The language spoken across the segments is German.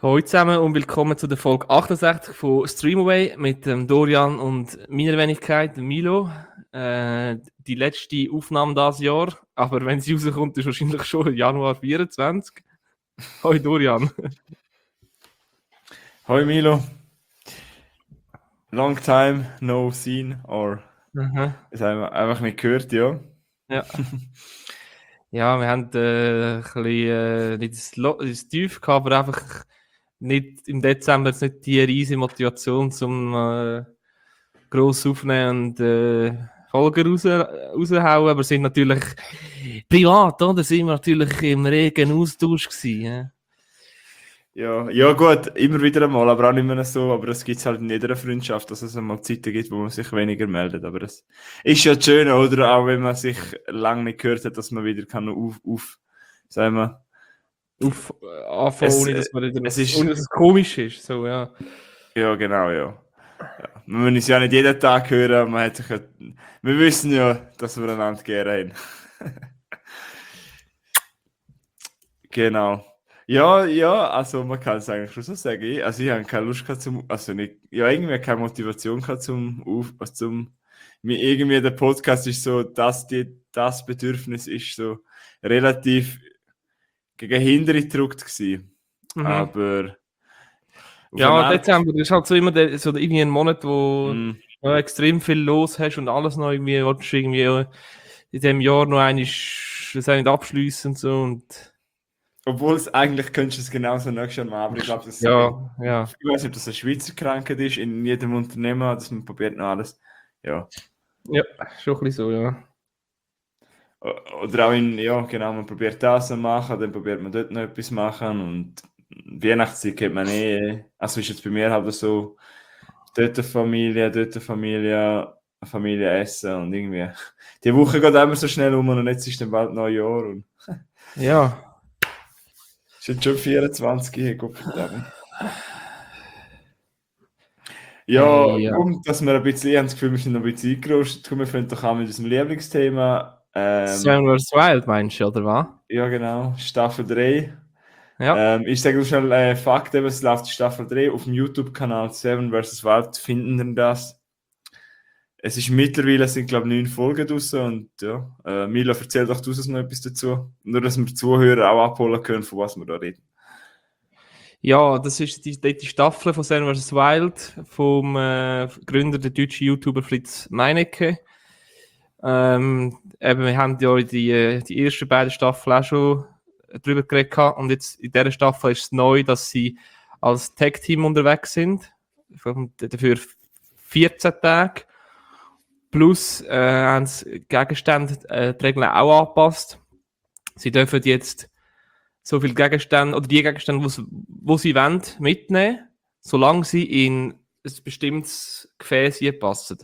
Hallo zusammen und willkommen zu der Folge 68 von Streamaway mit Dorian und meiner Wenigkeit, Milo. Die letzte Aufnahme dieses Jahr, aber wenn sie rauskommt, ist wahrscheinlich schon Januar 24. Hallo Dorian. Hoi Milo. Long time no seen or das haben wir einfach nicht gehört, ja. Ja. Ja, wir haben ein bisschen nicht das Tief gehabt, aber einfach nicht im Dezember jetzt nicht die riesige Motivation zum gross aufnehmen und Folgen raushauen, aber sind natürlich privat, oder? Sind wir natürlich im regen Austausch gewesen. Ja gut, immer wieder einmal, aber auch nicht mehr so, aber das gibt es halt in jeder Freundschaft, dass es einmal Zeiten gibt, wo man sich weniger meldet, aber das ist ja schön, oder? Auch wenn man sich lange nicht gehört hat, dass man wieder kann sagen wir, anfangen, ohne dass es komisch ist, so, ja. Ja, genau, ja. Wir müssen uns ja nicht jeden Tag hören, wir wissen ja, dass wir einander gerne haben. Genau. Ja, also man kann es eigentlich schon so sagen. Also ich habe keine Lust gehabt irgendwie keine Motivation gehabt irgendwie der Podcast ist so, das Bedürfnis ist so relativ gegen Hintere gedrückt gewesen. Aber ja, Dezember ist halt so immer so irgendwie ein Monat, wo du extrem viel los hast und alles noch irgendwie willst du irgendwie in diesem Jahr noch nicht abschliessen und so und obwohl es eigentlich könntest du es genauso nächstes Jahr machen, aber ich glaube, ich weiß nicht, ob das eine Schweizer Krankheit ist, in jedem Unternehmen, dass man probiert noch alles. Ja, schon ein bisschen so, ja. Oder auch man probiert das zu machen, dann probiert man dort noch etwas machen und Weihnachtszeit kennt man also ist jetzt bei mir halt so, dort eine Familie essen und irgendwie, die Woche geht immer so schnell um und jetzt ist dann bald Neujahr und ja. Ist jetzt schon 24, Gott verdammt. Ja, dass wir ein bisschen, ich habe das Gefühl, wir sind noch ein bisschen eingerostet. Wir fangen doch an mit unserem Lieblingsthema. Seven vs. Wild meinst du, oder was? Ja, genau, Staffel 3. Ja. Ich sage schnell Fakt, es läuft die Staffel 3 auf dem YouTube-Kanal Seven vs. Wild, finden wir das. Es ist mittlerweile, sind glaube ich 9 Folgen draussen und ja, Milo, erzähl doch du noch etwas dazu. Nur, dass wir die Zuhörer auch abholen können, von was wir da reden. Ja, das ist die Staffel von Seven vs. Wild vom Gründer, der deutschen YouTuber Fritz Meinecke. Wir haben ja die ersten beiden Staffeln auch schon drüber geredet und jetzt in dieser Staffel ist es neu, dass sie als Tag-Team unterwegs sind. Dafür 14 Tage. Plus haben sie Gegenstände, die Regeln auch angepasst. Sie dürfen jetzt so viele Gegenstände, oder die Gegenstände, die sie wollen, mitnehmen, solange sie in ein bestimmtes Gefäß passen.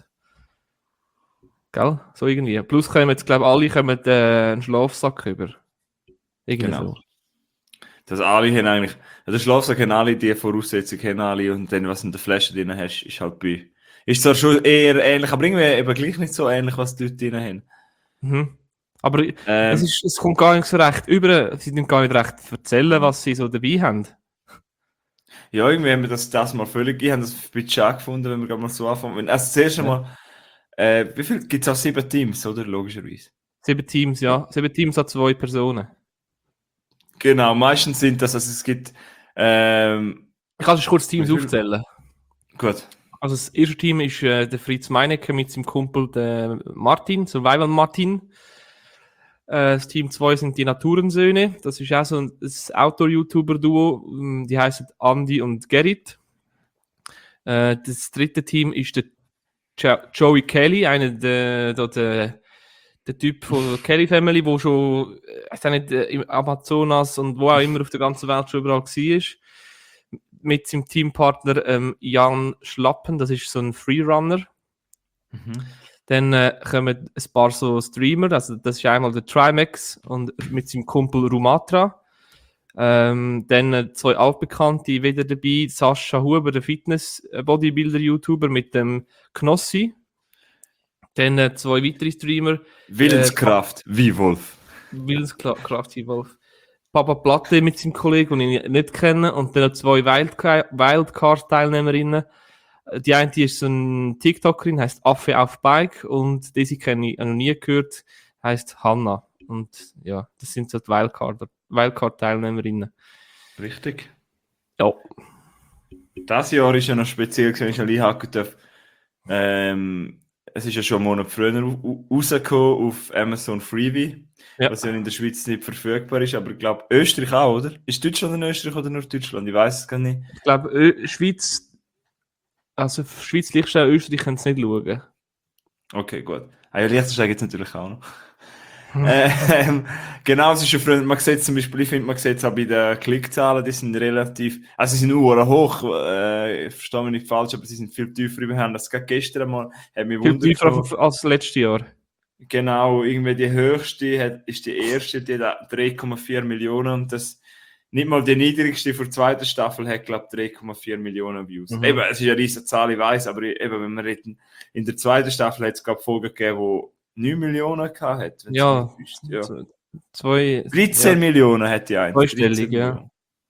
Gell? So irgendwie. Plus kommen jetzt, glaube ich, alle einen Schlafsack über. Irgendwie genau. So. Dass alle haben eigentlich, also Schlafsack haben alle, die Voraussetzungen haben alle und dann, was in der Flasche drin hast, ist halt ist zwar schon eher ähnlich, aber irgendwie eben gleich nicht so ähnlich, was die dort drin haben. Aber es kommt gar nicht so recht über, sie können gar nicht recht erzählen, was sie so dabei haben. Ja, irgendwie haben wir das mal völlig, ich habe das ein bisschen schade gefunden, wenn wir gerade mal so anfangen. Also zuerst einmal, wie viel gibt es auch 7 Teams, oder? Logischerweise. 7 Teams, ja. 7 Teams hat 2 Personen. Genau, meistens sind das, also es gibt... ich kann schon kurz Teams aufzählen. Gut. Also das erste Team ist der Fritz Meinecke mit seinem Kumpel der Martin, Survival Martin. Das Team 2 sind die Naturensöhne. Das ist auch so ein Outdoor-YouTuber-Duo. Die heißen Andi und Gerrit. Das dritte Team ist der Joey Kelly, einer der Typ von der Kelly Family, der schon im Amazonas und wo auch immer auf der ganzen Welt schon überall war. Mit seinem Teampartner Jan Schlappen, das ist so ein Freerunner. Dann kommen ein paar so Streamer, also das ist einmal der Trimax und mit seinem Kumpel Rumatra. Dann 2 altbekannte wieder dabei, Sascha Huber, der Fitness-Bodybuilder-YouTuber mit dem Knossi. Dann 2 weitere Streamer. Willenskraft, wie Wolf. Willenskraft wie Wolf. Papa Platte mit seinem Kollegen, den ich nicht kenne, und dann noch 2 Wildcard-Teilnehmerinnen. Die eine ist so eine TikTokerin, heißt Affe auf Bike, und diese kenne ich noch nie gehört, heißt Hanna. Und ja, das sind so die Wildcard-Teilnehmerinnen. Richtig. Ja. Das Jahr ist ja noch speziell, wenn ich einhaken darf. Es ist ja schon einen Monat früher rausgekommen auf Amazon Freebie, was ja in der Schweiz nicht verfügbar ist, aber ich glaube Österreich auch, oder? Ist Deutschland in Österreich oder nur Deutschland? Ich weiß es gar nicht. Ich glaube, Schweiz, Liechtenstein, Österreich können es nicht schauen. Okay, gut. Ja, Liechtenstein gibt es natürlich auch noch. Genau, es ist schon früher, man sieht zum Beispiel, ich finde, man sieht es auch bei den Klickzahlen, die sind relativ, also sie sind nur hoch, verstehe mich nicht falsch, aber sie sind viel tiefer. Wir haben das gerade gestern einmal, hat mich viel tiefer als letztes Jahr. Genau, irgendwie die höchste ist die erste, die hat 3,4 Millionen, und das, nicht mal die niedrigste vor der zweiten Staffel hat, glaube ich, 3,4 Millionen Views. Eben, es ist eine riesige Zahl, ich weiss, aber eben, wenn wir reden, in der zweiten Staffel hat es, glaube ich, Folgen gegeben, die 9 Millionen gehabt. Ja, 13 Millionen hat die eine. Zweistellig, ja.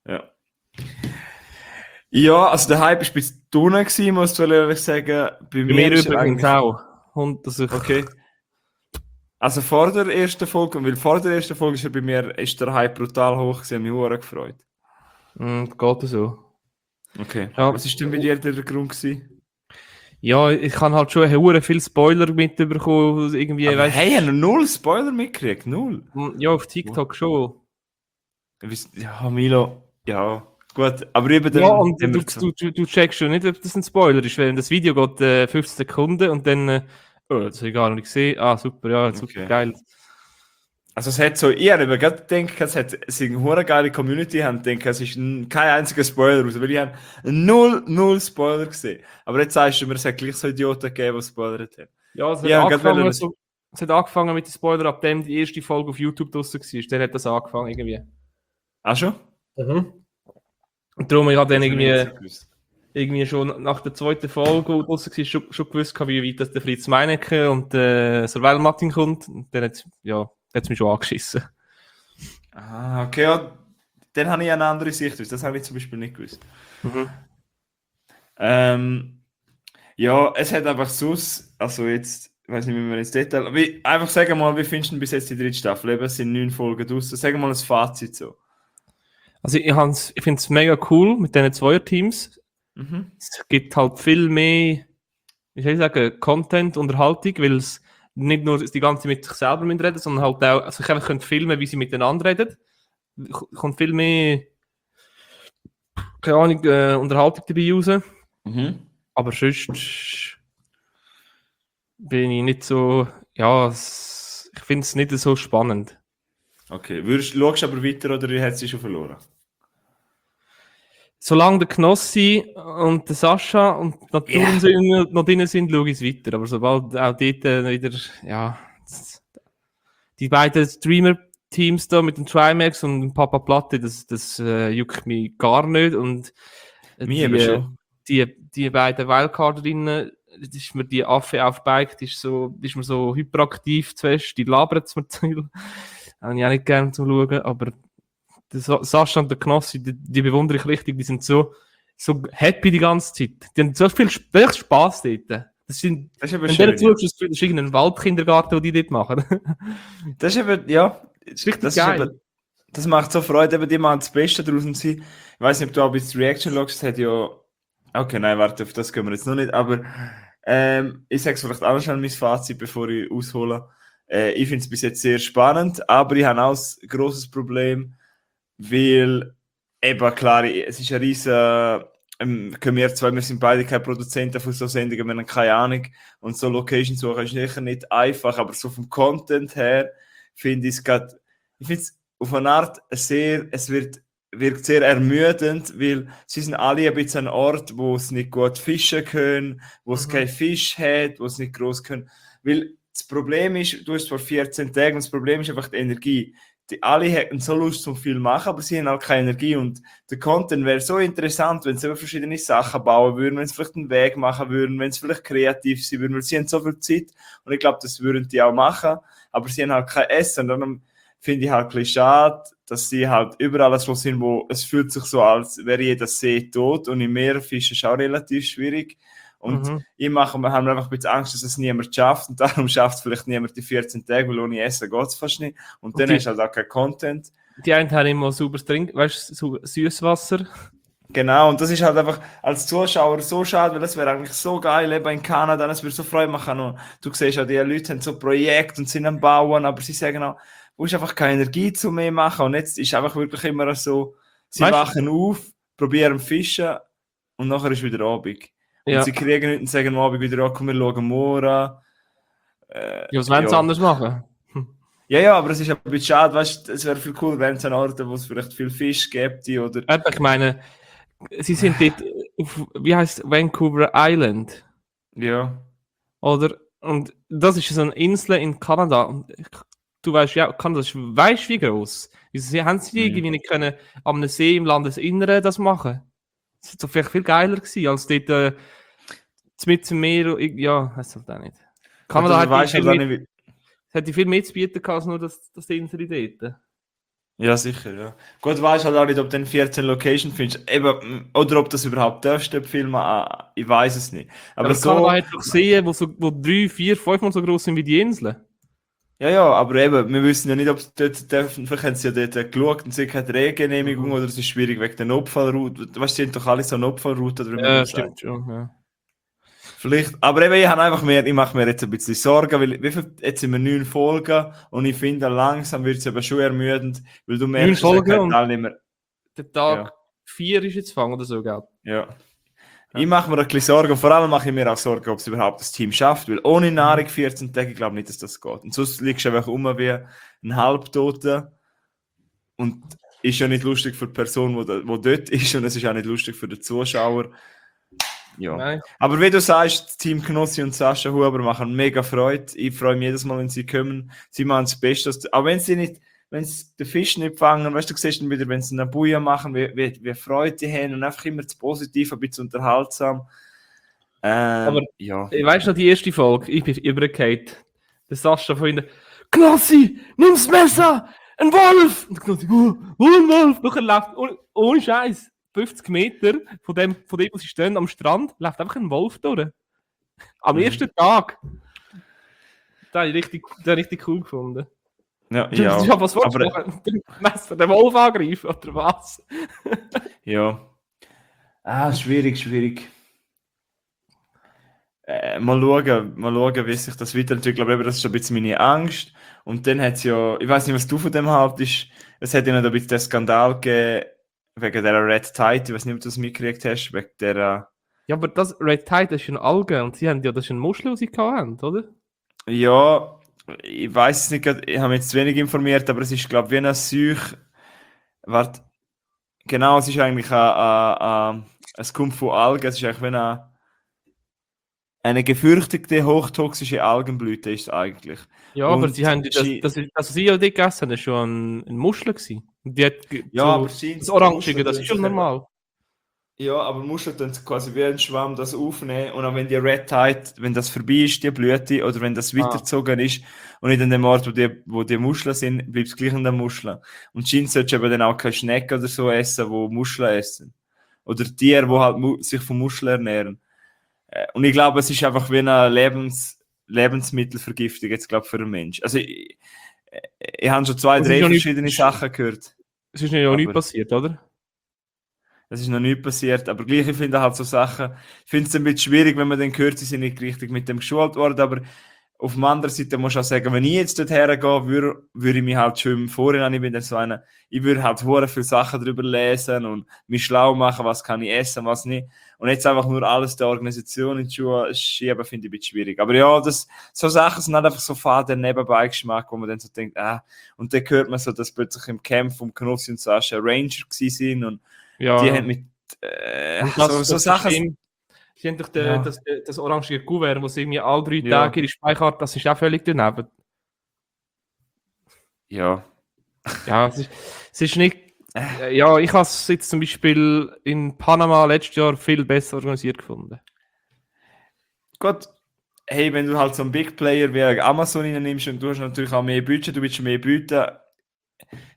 Ja, also der Hype war ein bisschen drunter gewesen, muss ich ehrlich sagen. Bei mir übrigens auch. Okay. Also vor der ersten Folge, weil vor der ersten Folge ist bei mir ist der Hype brutal hoch gewesen, mich sehr gefreut. Geht so. Okay. Ja. Was ist denn bei dir der Grund gewesen? Ja, ich kann halt schon viele Spoiler mitbekommen. Irgendwie, aber hey, ich habe noch 0 Spoiler mitgekriegt, 0. Ja, auf TikTok schon. Ja, Milo, ja, gut. Aber eben dann... Ja, und du checkst schon nicht, ob das ein Spoiler ist, weil das Video geht 15 Sekunden und dann... das habe ich gar nicht gesehen. Ah, super, ja, super, geil. Also es hat so, ich habe gerade gedacht, es eine hure geile Community, haben gedacht, es ist kein einziger Spoiler raus, weil ich habe 0 Spoiler gesehen. Aber jetzt sagst du mir, es hat gleich so Idioten gegeben, die Spoilert haben. Ja, es hat angefangen mit den Spoilern, ab dem die erste Folge auf YouTube draussen war. Dann hat das angefangen irgendwie. Ach schon? Mhm. Und darum, ich habe dann irgendwie schon nach der zweiten Folge, die draussen war, schon gewusst, wie weit das der Fritz Meinecke und der Survival Martin kommt. Und dann hat es mich schon angeschissen. Ah, okay, ja. Dann habe ich eine andere Sicht. Das habe ich zum Beispiel nicht gewusst. Mhm. Ja, es hat einfach sonst, also jetzt, ich weiß nicht, wie wir ins Detail, einfach sagen mal, wie findest du bis jetzt die dritte Staffel? Eben, es sind 9 Folgen draussen. Sag mal ein Fazit so. Also ich finde es mega cool mit diesen Zweierteams. Mhm. Es gibt halt viel mehr, wie soll ich sagen, Content, Unterhaltung, weil es nicht nur die ganze Zeit mit sich selber reden, sondern halt auch, also ich einfach filmen, wie sie miteinander reden. Kommt viel mehr, keine Ahnung, Unterhaltung dabei raus. Mhm. Aber sonst bin ich nicht so, ja, ich finde es nicht so spannend. Okay, schaust du aber weiter oder hat sie schon verloren? Solange der Knossi und der Sascha und die Naturen noch drin sind, schaue ich es weiter. Aber sobald auch dort wieder, ja, die beiden Streamer-Teams da mit dem Trimax und dem Papa Platte, das juckt mich gar nicht. Und die beiden Wildcarderinnen, das ist mir die Affe auf Bike, die ist mir so hyperaktiv zuerst, die labert es mir zu viel. Habe ich auch nicht gerne zum Schauen, aber der Sascha und der Knossi, die bewundere ich richtig, die sind so happy die ganze Zeit. Die haben so viel Spaß dort. Das ist aber schön. Das ist irgendein Waldkindergarten, den die dort machen. Das ist eben, ja, das ist richtig geil. Eben, das macht so Freude, eben die machen das Beste draus und sie, ich weiß nicht, ob du auch bis Reaction schaust, hat ja, okay, nein, warte, auf das gehen wir jetzt noch nicht, aber ich sage es vielleicht auch schnell mein Fazit, bevor ich aushole. Ich finde es bis jetzt sehr spannend, aber ich habe auch ein grosses Problem, weil eben klar, es ist ein riesen, wir sind beide keine Produzenten von so Sendungen, wir haben keine Ahnung und so Location suchen ist sicher nicht einfach, aber so vom Content her finde ich es auf eine Art wirkt sehr ermüdend, weil sie sind alle ein bisschen an einem Ort, wo es nicht gut fischen können, wo es keinen Fisch hat, wo es nicht groß können, weil das Problem ist, du hast vor 14 Tagen, das Problem ist einfach die Energie. Alle hätten so Lust zum viel machen, aber sie haben halt keine Energie und der Content wäre so interessant, wenn sie verschiedene Sachen bauen würden, wenn sie vielleicht einen Weg machen würden, wenn sie vielleicht kreativ sein würden, weil sie haben so viel Zeit und ich glaube, das würden die auch machen, aber sie haben halt kein Essen und dann finde ich halt ein bisschen schade, dass sie halt überall so sind, wo es fühlt sich so, als wäre jeder See tot und im Meer fischen ist auch relativ schwierig. Und wir haben einfach ein bisschen Angst, dass es niemand schafft und darum schafft es vielleicht niemand die 14 Tage, weil ohne Essen geht es fast nicht. Und dann hast du halt auch kein Content. Die einen haben immer sauberes Süßwasser. Genau, und das ist halt einfach als Zuschauer so schade, weil das wäre eigentlich so geil, eben in Kanada, das würde so Freude machen. Und du siehst ja, die Leute haben so Projekte und sind am Bauen, aber sie sagen auch, du hast einfach keine Energie zu mehr machen. Und jetzt ist einfach wirklich immer so, sie wachen auf, probieren Fischen und nachher ist wieder Abend. Und sie kriegen nichts und sagen am Abend wieder, komm, wir schauen morgen an. Was wollen sie anders machen? Ja, aber es ist ein bisschen schade, weißt du, es wäre viel cooler, wenn es an Orten, wo es vielleicht viel Fisch gibt, oder... Ich meine, sie sind dort auf, wie heißt Vancouver Island? Ja. Oder? Und das ist so eine Insel in Kanada. Und du weißt ja, Kanada ist, weißt du, wie groß? Haben sie irgendwie nicht können am See im Landesinneren das machen? Das wäre doch vielleicht viel geiler gewesen, als dort mit dem Meer. Ja, das halt auch nicht. Kanada hätte viel mehr zu bieten als nur das Insel dort. Ja, sicher, ja. Gut, weißt halt auch nicht, ob du 14 Location findest. Eben, oder ob das überhaupt darfst, den Film. Ich weiß es nicht. Aber so. Kanada hat doch Seen, wo 3, 4, 5 Mal so groß sind wie die Inseln. Ja, aber eben, wir wissen ja nicht, ob sie dort dürfen. Vielleicht haben sie ja dort geschaut und sie keine Drehgenehmigung oder es ist schwierig wegen der Notfallroute. Weißt du, die haben doch alle so eine Notfallroute. Ja, stimmt schon, ja. Vielleicht, aber eben, ich mache mir jetzt ein bisschen Sorgen, weil jetzt sind wir 9 Folgen und ich finde, langsam wird es eben schon ermüdend, weil du merkst, 9 Folgen und Teilnehmer. Der Tag 4 ist jetzt gefangen oder so, gell? Ja. Ich mache mir ein bisschen Sorgen, vor allem mache ich mir auch Sorgen, ob es überhaupt das Team schafft, weil ohne Nahrung 14 Tage, ich glaube nicht, dass das geht. Und sonst liegst du einfach wie ein Halbtoter und ist ja nicht lustig für die Person, die dort ist und es ist auch nicht lustig für den Zuschauer. Ja. Nein. Aber wie du sagst, Team Knossi und Sascha Huber machen mega Freude. Ich freue mich jedes Mal, wenn sie kommen. Sie machen das Beste. Auch wenn sie den Fisch nicht fangen, weißt du, du siehst dann wieder, wenn sie eine Buja machen, wie Freude die haben und einfach immer das Positive, ein bisschen unterhaltsam. Aber ja. Weißt du noch die erste Folge? Ich bin übergefallen. Der Sascha von ihnen, Knossi, nimm das Messer! Ein Wolf! Und Knossi, ein Wolf! Nachher läuft, ohne Scheiß, 50 Meter von dem, wo sie stehen am Strand, läuft einfach ein Wolf durch. Am ersten Tag. Das habe ich richtig cool gefunden. Ja, was wolltest du machen? Den Wolf angreifen, oder was? Ja. Schwierig. Mal schauen, wie sich das weiterentwickelt. Aber das ist ein bisschen meine Angst. Und dann hat es ja, ich weiß nicht, was du von dem haltest. Es hat ja noch ein bisschen den Skandal gegeben, wegen der Red Tide. Ich weiß nicht, ob du das mitgekriegt hast, wegen der... Ja, aber das Red Tide ist ein Alge und sie haben ja das eine Muschel, die sie hatten, oder? Ja, ich weiß es nicht, ich habe mich jetzt zu wenig informiert, aber es ist, glaube ich, wie eine Seuche. Warte, genau, es ist eigentlich es kommt von Algen, es ist eigentlich wie eine gefürchtete, hochtoxische Algenblüte ist es eigentlich. Ja, und aber sie haben das sie ja gegessen haben, ist schon eine Muschel gewesen. Die hat aber das Orangige, das ist schon normal. Ja, aber Muscheln tun quasi wie ein Schwamm das aufnehmen und auch wenn die Red Tide, wenn das vorbei ist, die Blüte, oder wenn das weitergezogen ist und nicht an dem Ort, wo die Muscheln sind, bleibt es gleich an den Muscheln. Und scheinbar solltest du eben dann auch keine Schnecken oder so essen, die Muscheln essen. Oder Tiere, die halt sich von Muscheln ernähren. Und ich glaube, es ist einfach wie eine Lebensmittelvergiftung jetzt, glaube ich, für einen Menschen. Also ich habe schon 2, 3 verschiedene Sachen gehört. Es ist ja auch nicht passiert, oder? Das ist noch nicht passiert, aber gleich, ich finde halt so Sachen, ich finde es ein bisschen schwierig, wenn man dann hört, sie sind nicht richtig mit dem geschult worden, aber auf der anderen Seite muss ich auch sagen, wenn ich jetzt dort hergehe, würde ich mich halt schon im Vorhinein, ich bin dann so einer, ich würde halt hure viele Sachen darüber lesen und mich schlau machen, was kann ich essen, was nicht. Und jetzt einfach nur alles der Organisation in die Schuhe schieben, finde ich ein bisschen schwierig. Aber ja, so Sachen sind halt einfach so faden Nebenbeigeschmack, wo man dann so denkt, und dann hört man so, dass plötzlich im Camp vom Knossi und Sascha Ranger gewesen sind und ja. Die haben mit so Sachen. Sie haben doch das orangige Kuvert, wo sie irgendwie alle 3 Tage ihre Speicherkarte, das ist auch völlig daneben. Ja. Ja, es ist nicht. Ja, ich habe es jetzt zum Beispiel in Panama letztes Jahr viel besser organisiert gefunden. Gut. Hey, wenn du halt so einen Big Player wie Amazon nimmst und du hast natürlich auch mehr Budget, du willst mehr bieten,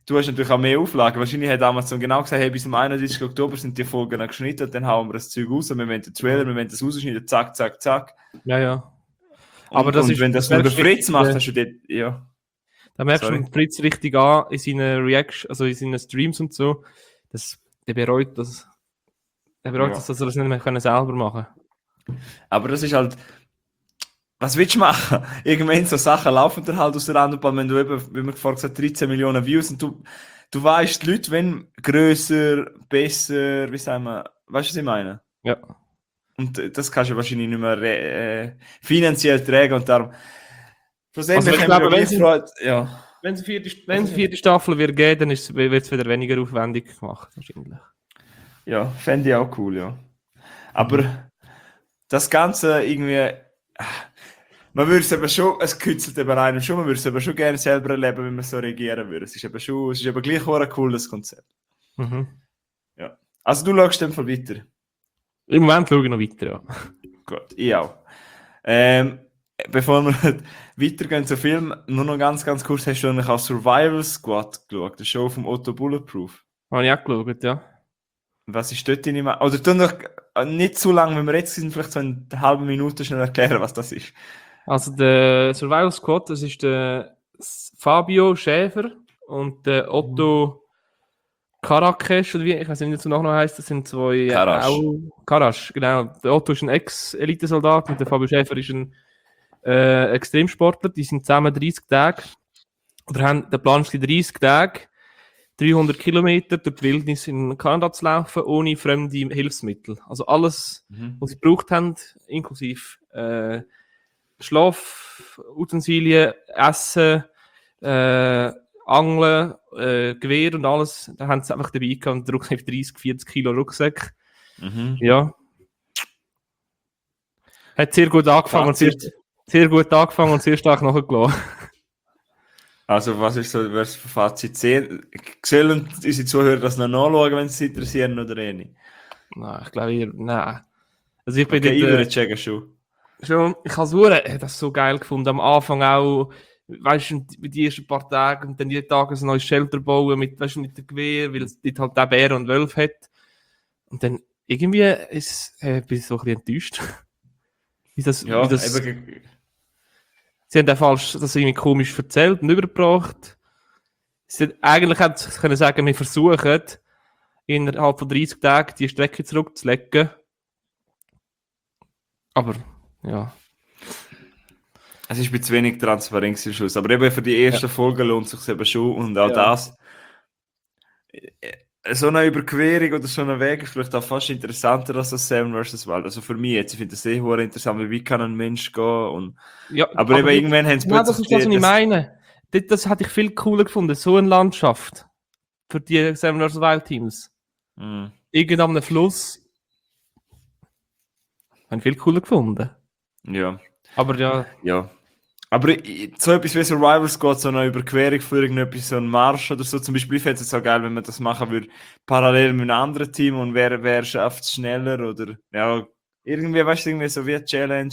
du hast natürlich auch mehr Auflagen. Wahrscheinlich hat Amazon genau gesagt, hey, bis zum 31. Oktober sind die Folgen geschnitten, und dann hauen wir das Zeug raus, wir wollen den Trailer, wir wollen das rausschneiden, zack, zack, zack. Ja. Aber Und wenn das nur der Fritz macht, hast du dort, ja. Da merkst du Fritz richtig an in seinen Reactions, also in seinen Streams und so. Der bereut das. Er bereut das, dass er das nicht mehr selber machen kann. Aber das ist halt, was willst du machen? Irgendwann so Sachen laufen dann halt aus der Randbahn, wenn du eben, wie man vorhin gesagt hat, 13 Millionen Views und du weißt, die Leute wenn grösser, besser, wie sagen wir, weißt du, was ich meine? Ja. Und das kannst du wahrscheinlich nicht mehr finanziell tragen und darum. Also ich glaube, wenn es eine vierte Staffel wird geben, dann wird es wieder weniger aufwendig gemacht, wahrscheinlich. Ja, fände ich auch cool, ja. Aber das Ganze irgendwie, man würde es eben schon, es kützelt eben einem schon, man würde es eben schon gerne selber erleben, wenn man so regieren würde. Es ist eben gleich auch ein cooles Konzept. Mhm. Ja. Also du schaust dem Fall weiter? Im Moment schaue ich noch weiter, ja. Gut, ich auch. Bevor wir weitergehen zum Film, nur noch ganz kurz, hast du eigentlich auch Survival Squad geschaut, die Show vom Otto Bulletproof? Habe ich auch geschaut, ja. Was ist dort deine Meinung? Oder tu noch nicht zu lange, wenn wir jetzt sind, vielleicht so in einer halben Minute schnell erklären, was das ist. Also der Survival Squad, das ist der Fabio Schäfer und der Otto Karakesch, oder wie, ich weiß nicht, wie der Nachname heisst, das sind zwei... Karasch, genau. Der Otto ist ein Ex-Elitesoldat und der Fabio Schäfer ist ein Extremsportler. Die sind zusammen 30 Tage, oder haben den Plan für 30 Tage, 300 Kilometer durch die Wildnis in Kanada zu laufen, ohne fremde Hilfsmittel. Also alles, was sie gebraucht haben, inklusive Schlaf, Utensilien, Essen, Angeln, Gewehr und alles, da haben sie einfach dabei gehabt und der Rucksack 30, 40 Kilo Rucksack. Ja. Hat sehr gut angefangen und sehr stark nachgelassen. Also was ist so das Fazit? Sollen unsere Zuhörer das noch nachschauen, wenn sie interessieren oder eh nicht? Nein, ich glaube nein. Also ich bin ich würde checken schon. Ich habe das so geil gefunden. Am Anfang auch, weißt du, die ersten paar Tage und dann jeden Tag ein neues Shelter bauen mit dem Gewehr, weil es dort halt auch Bären und Wölfe hat. Und dann irgendwie bin ich so ein bisschen enttäuscht. Sie haben das irgendwie komisch erzählt und übergebracht. Eigentlich hätte ich können sagen, wir versuchen, innerhalb von 30 Tagen die Strecke zurückzulegen. Aber, ja. Es ist ein bisschen wenig Transparenz im Schluss. Aber eben für die ersten Folgen lohnt es sich eben schon. Und auch das. So eine Überquerung oder so ein Weg ist vielleicht auch fast interessanter als das Seven vs. Wild. Also für mich jetzt, ich finde das sehr interessant, wie kann ein Mensch gehen. Und aber eben irgendwann haben sie plötzlich... Das ist das, was ich meine. Das hätte ich viel cooler gefunden, so eine Landschaft für die Seven vs. Wild Teams. Irgend am Fluss. Habe ich viel cooler gefunden. Ja. Aber ja. Ja. Aber so etwas wie Survival Squad, so eine Überquerung für irgendetwas, so ein Marsch oder so, zum Beispiel, ich fände es so geil, wenn man das machen würde, parallel mit einem anderen Team und wer schafft es schneller oder, ja, irgendwie, weißt du, irgendwie so wie eine Challenge,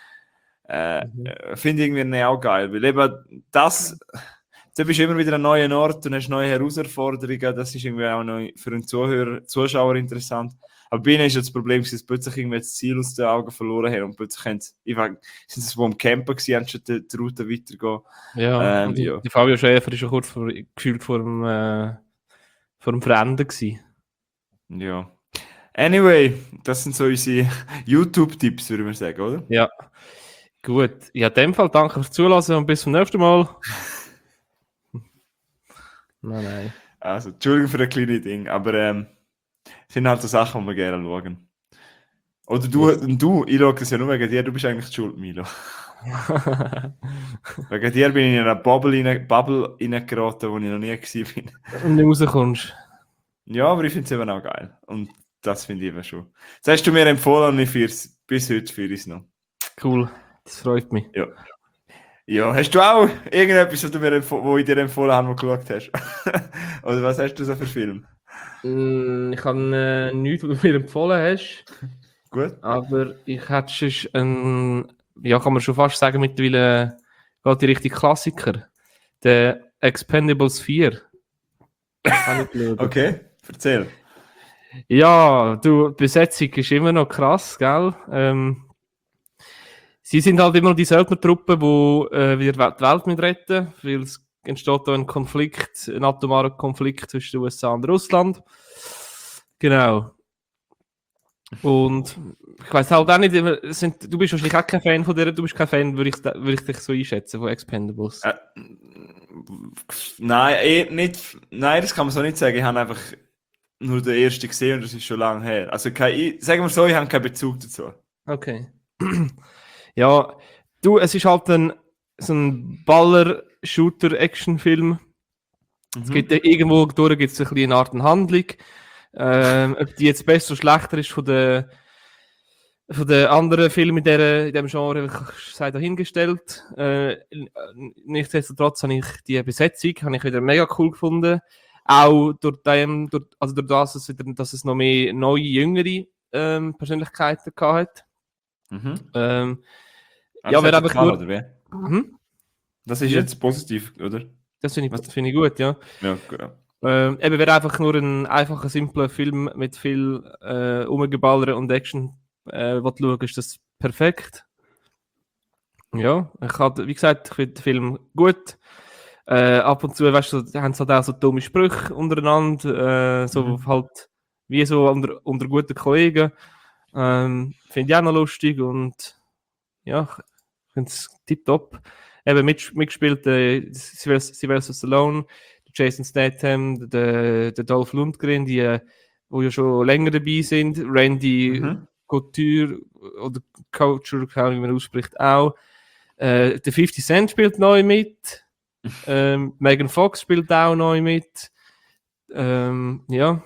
finde ich irgendwie auch geil, weil eben das, du bist immer wieder an einem neuen Ort und hast neue Herausforderungen, das ist irgendwie auch noch für einen Zuschauer interessant. Aber bei ihnen ist das Problem, dass sie plötzlich irgendwie das Ziel aus den Augen verloren haben und plötzlich sind sie wo am Campen gewesen, anstatt die Route weitergehen. Ja, die Fabio Schäfer war schon kurz gefühlt vor dem Verenden gewesen. Ja. Anyway, das sind so unsere YouTube-Tipps, würde ich sagen, oder? Ja. Gut. Ja, in dem Fall danke fürs Zuhören und bis zum nächsten Mal. Nein. Also, Entschuldigung für ein kleines Ding, aber sind halt so Sachen, die wir gerne schauen. Oder ich schaue das ja nur wegen dir, du bist eigentlich die schuld, Milo. Wegen dir bin ich in einer Bubble reingeraten, wo ich noch nie war. Und nicht rauskommst. Ja, aber ich finde es eben auch geil. Und das finde ich eben schon. Das hast du mir empfohlen und ich bis heute führe ich es noch. Cool, das freut mich. Ja. Ja, hast du auch irgendetwas, wo ich dir empfohlen habe, wo du geschaut hast? Oder was hast du so für Film? Ich habe nichts, was du mir empfohlen hast. Gut. Aber ich hätte schon kann man schon fast sagen, mittlerweile geht die richtige Klassiker. Der Expendables 4. Habe ich geschaut. Okay, erzähl. Ja, du, die Besetzung ist immer noch krass, gell? Sie sind halt immer noch die Söldnertruppe, die wieder die Welt mit retten, weil es entsteht da ein Konflikt, ein atomarer Konflikt zwischen den USA und Russland. Genau. Und ich weiß halt auch nicht, du bist wahrscheinlich auch kein Fan von der, du bist kein Fan, würde ich dich so einschätzen, von Expendables. Nein, nein, das kann man so nicht sagen. Ich habe einfach nur den ersten gesehen und das ist schon lange her. Also, sagen wir so, ich habe keinen Bezug dazu. Okay. Ja, du, es ist halt so ein Baller-Shooter-Action-Film. Es gibt irgendwo durch gibt's ein bisschen eine Art Handlung. Ob die jetzt besser oder schlechter ist von den anderen Filmen in diesem Genre, sei dahingestellt. Nichtsdestotrotz habe ich die Besetzung wieder mega cool gefunden. Auch durch das, dass es noch mehr neue, jüngere Persönlichkeiten gehabt hat. Ja, wer einfach nur... oder wie? Das ist Ja. jetzt positiv, oder? Das finde ich gut, ja. Ja, genau. Eben wäre einfach nur ein einfacher, simpler Film mit viel Umgeballern und Action, was du schaust, ist das perfekt. Ja, wie gesagt, ich finde den Film gut. Ab und zu, weißt du, haben sie halt auch so dumme Sprüche untereinander, so halt wie so unter guten Kollegen. Finde ich auch noch lustig und ja, ich finde es tipptopp. Eben mitgespielt Sylvester Stallone, Jason Statham, der Dolph Lundgren, die ja schon länger dabei sind, Randy Couture oder Couture, keine Ahnung, wie man ausspricht, auch. Der 50 Cent spielt neu mit. Megan Fox spielt auch neu mit. Ja.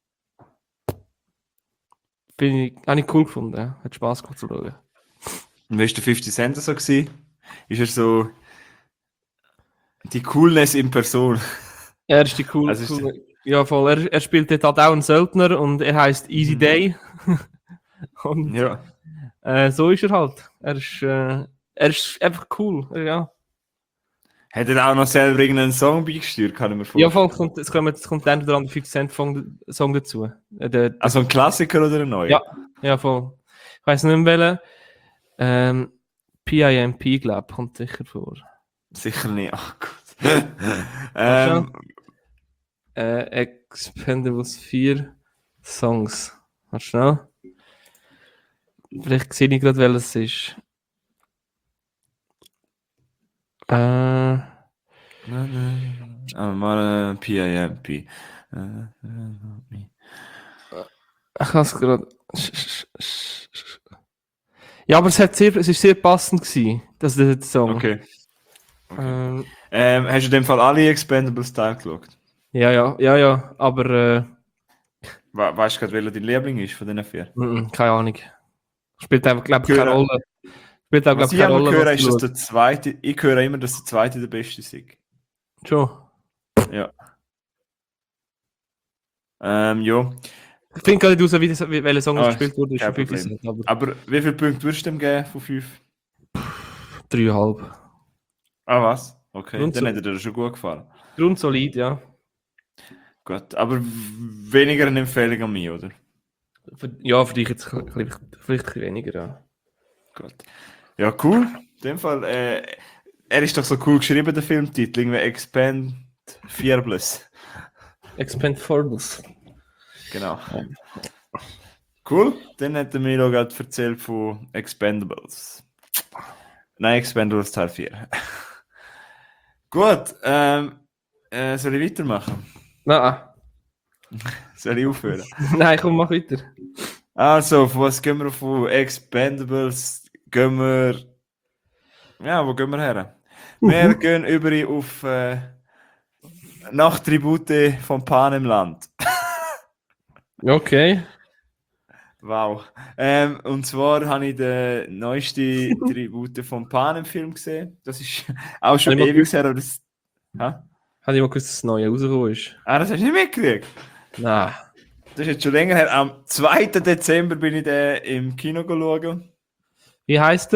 Habe ich cool gefunden. Ja. Hat Spaß gemacht zu schauen. Und wie war der 50 Cent so gewesen? Ist er so die Coolness in Person? Er ist die cool. Ja, voll. Er spielt dort halt auch einen Söldner und er heißt Easy Day. Und ja. So ist er halt. Er ist einfach cool. Ja. Hat er auch noch selber irgendeinen Song beigesteuert, kann ich mir vorstellen? Ja, voll. Es kommt dann wieder an der 50 Cent Song dazu. Also ein Klassiker oder ein neuer? Ja, voll. Ich weiß nicht mehr welchen. PIMP, glaube ich, kommt sicher vor. Sicher nicht. Ach Gott. Expendables 4 Songs. Warte schnell. Vielleicht sehe ich gerade, welches ist. Mal PIMP. Ich kann es gerade. Ja, aber es ist sehr passend gewesen, das ist der Song. Okay. Hast du in dem Fall alle Expendables Teile geschaut? Ja, aber weißt du gerade, welcher dein Liebling ist von diesen 4? Keine Ahnung. Spielt einfach, glaube ich, keine Rolle. Spielt auch, glaube ich, keine Rolle. Höre, ist, dass der zweite, ich höre immer, dass der zweite der beste ist. Schon? Ja. Ja. Ich finde gar nicht raus, welcher Song gespielt wurde. Ist aber wie viele Punkte würdest du dem geben von 5? 3,5. Ah, was? Okay, dann hätte dir das schon gut gefallen. Grundsolid, ja. Gut, aber weniger eine Empfehlung an mich, oder? Ja, für dich jetzt vielleicht weniger, ja. Gut. Ja, cool. In dem Fall, er ist doch so cool geschrieben, der Filmtitel, irgendwie Expendables. Expendables. Genau. Ja. Cool, dann hat er mir noch gerade erzählt von Expendables. Nein, Expendables Teil 4. Gut, soll ich weitermachen? Nein. Soll ich aufhören? Nein, komm, mach weiter. Also, von was gehen wir von Expendables? Gehen wir... Ja, wo gehen wir her? Wir gehen über auf Nachttribute von Panemland. Okay. Wow. Und zwar habe ich den neuesten Tribute von Panem-Film gesehen. Das ist auch schon ewig her, aber das... Habe ich mal gewusst, dass das Neue rausgekommen ist? Ah, das hast du nicht mitgekriegt? Nein. Das ist jetzt schon länger her. Am 2. Dezember bin ich den im Kino geschaut. Wie heisst er?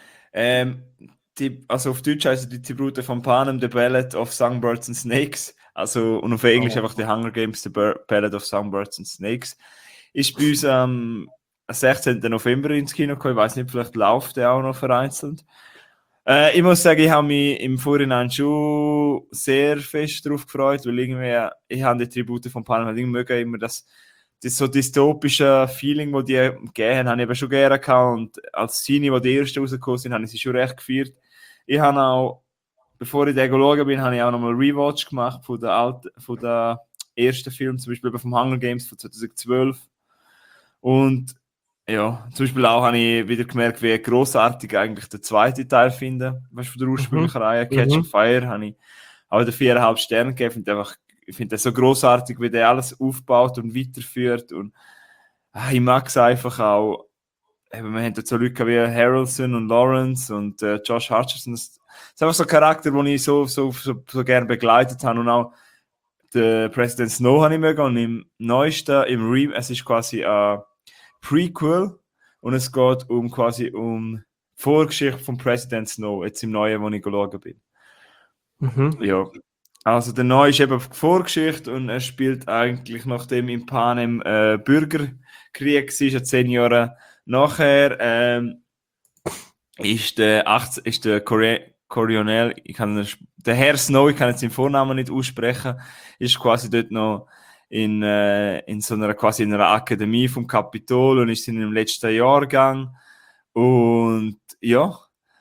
Also auf Deutsch heißt er die Tribute von Panem, The Ballad of Songbirds and Snakes. Also, und auf Englisch einfach The Hunger Games, The Ballad of Songbirds and Snakes. Ist bei uns am 16. November ins Kino gekommen. Ich weiß nicht, vielleicht läuft der auch noch vereinzelt. Ich muss sagen, ich habe mich im Vorhinein schon sehr fest darauf gefreut, weil irgendwie, ich habe die Tribute von Panem halt irgendwie immer das so dystopische Feeling, das die gegeben haben, habe ich eben schon gerne gehabt. Und als Cine, wo die ersten rausgekommen sind, habe ich sie schon recht gefeiert. Ich habe auch, bevor ich den geschaut bin, habe ich auch nochmal Rewatch gemacht von der ersten Film, zum Beispiel vom Hunger Games von 2012. Und ja, zum Beispiel auch habe ich wieder gemerkt, wie grossartig eigentlich der zweite Teil finde. Weißt du, von der ursprünglichen Reihe Catching Fire habe ich auch den 4,5 Sterne gegeben. Ich finde das so grossartig, wie der alles aufbaut und weiterführt. Und ich mag es einfach auch. Wir haben jetzt so Leute wie Harrelson und Lawrence und Josh Hutcherson. Das ist einfach so ein Charakter, den ich so gerne begleitet habe. Und auch den President Snow habe ich mögen. Und im neuesten, es ist quasi ein Prequel und es geht quasi um die Vorgeschichte von President Snow, jetzt im Neuen, wo ich geschaut bin. Ja, also der Neue ist eben auf die Vorgeschichte und er spielt eigentlich, nachdem im Panem Bürgerkrieg war, 10 Jahre nachher, ist der Corionel, der Herr Snow, ich kann jetzt den Vornamen nicht aussprechen, ist quasi dort noch in so einer quasi in einer Akademie vom Kapitol und ist in dem letzten Jahrgang und ja.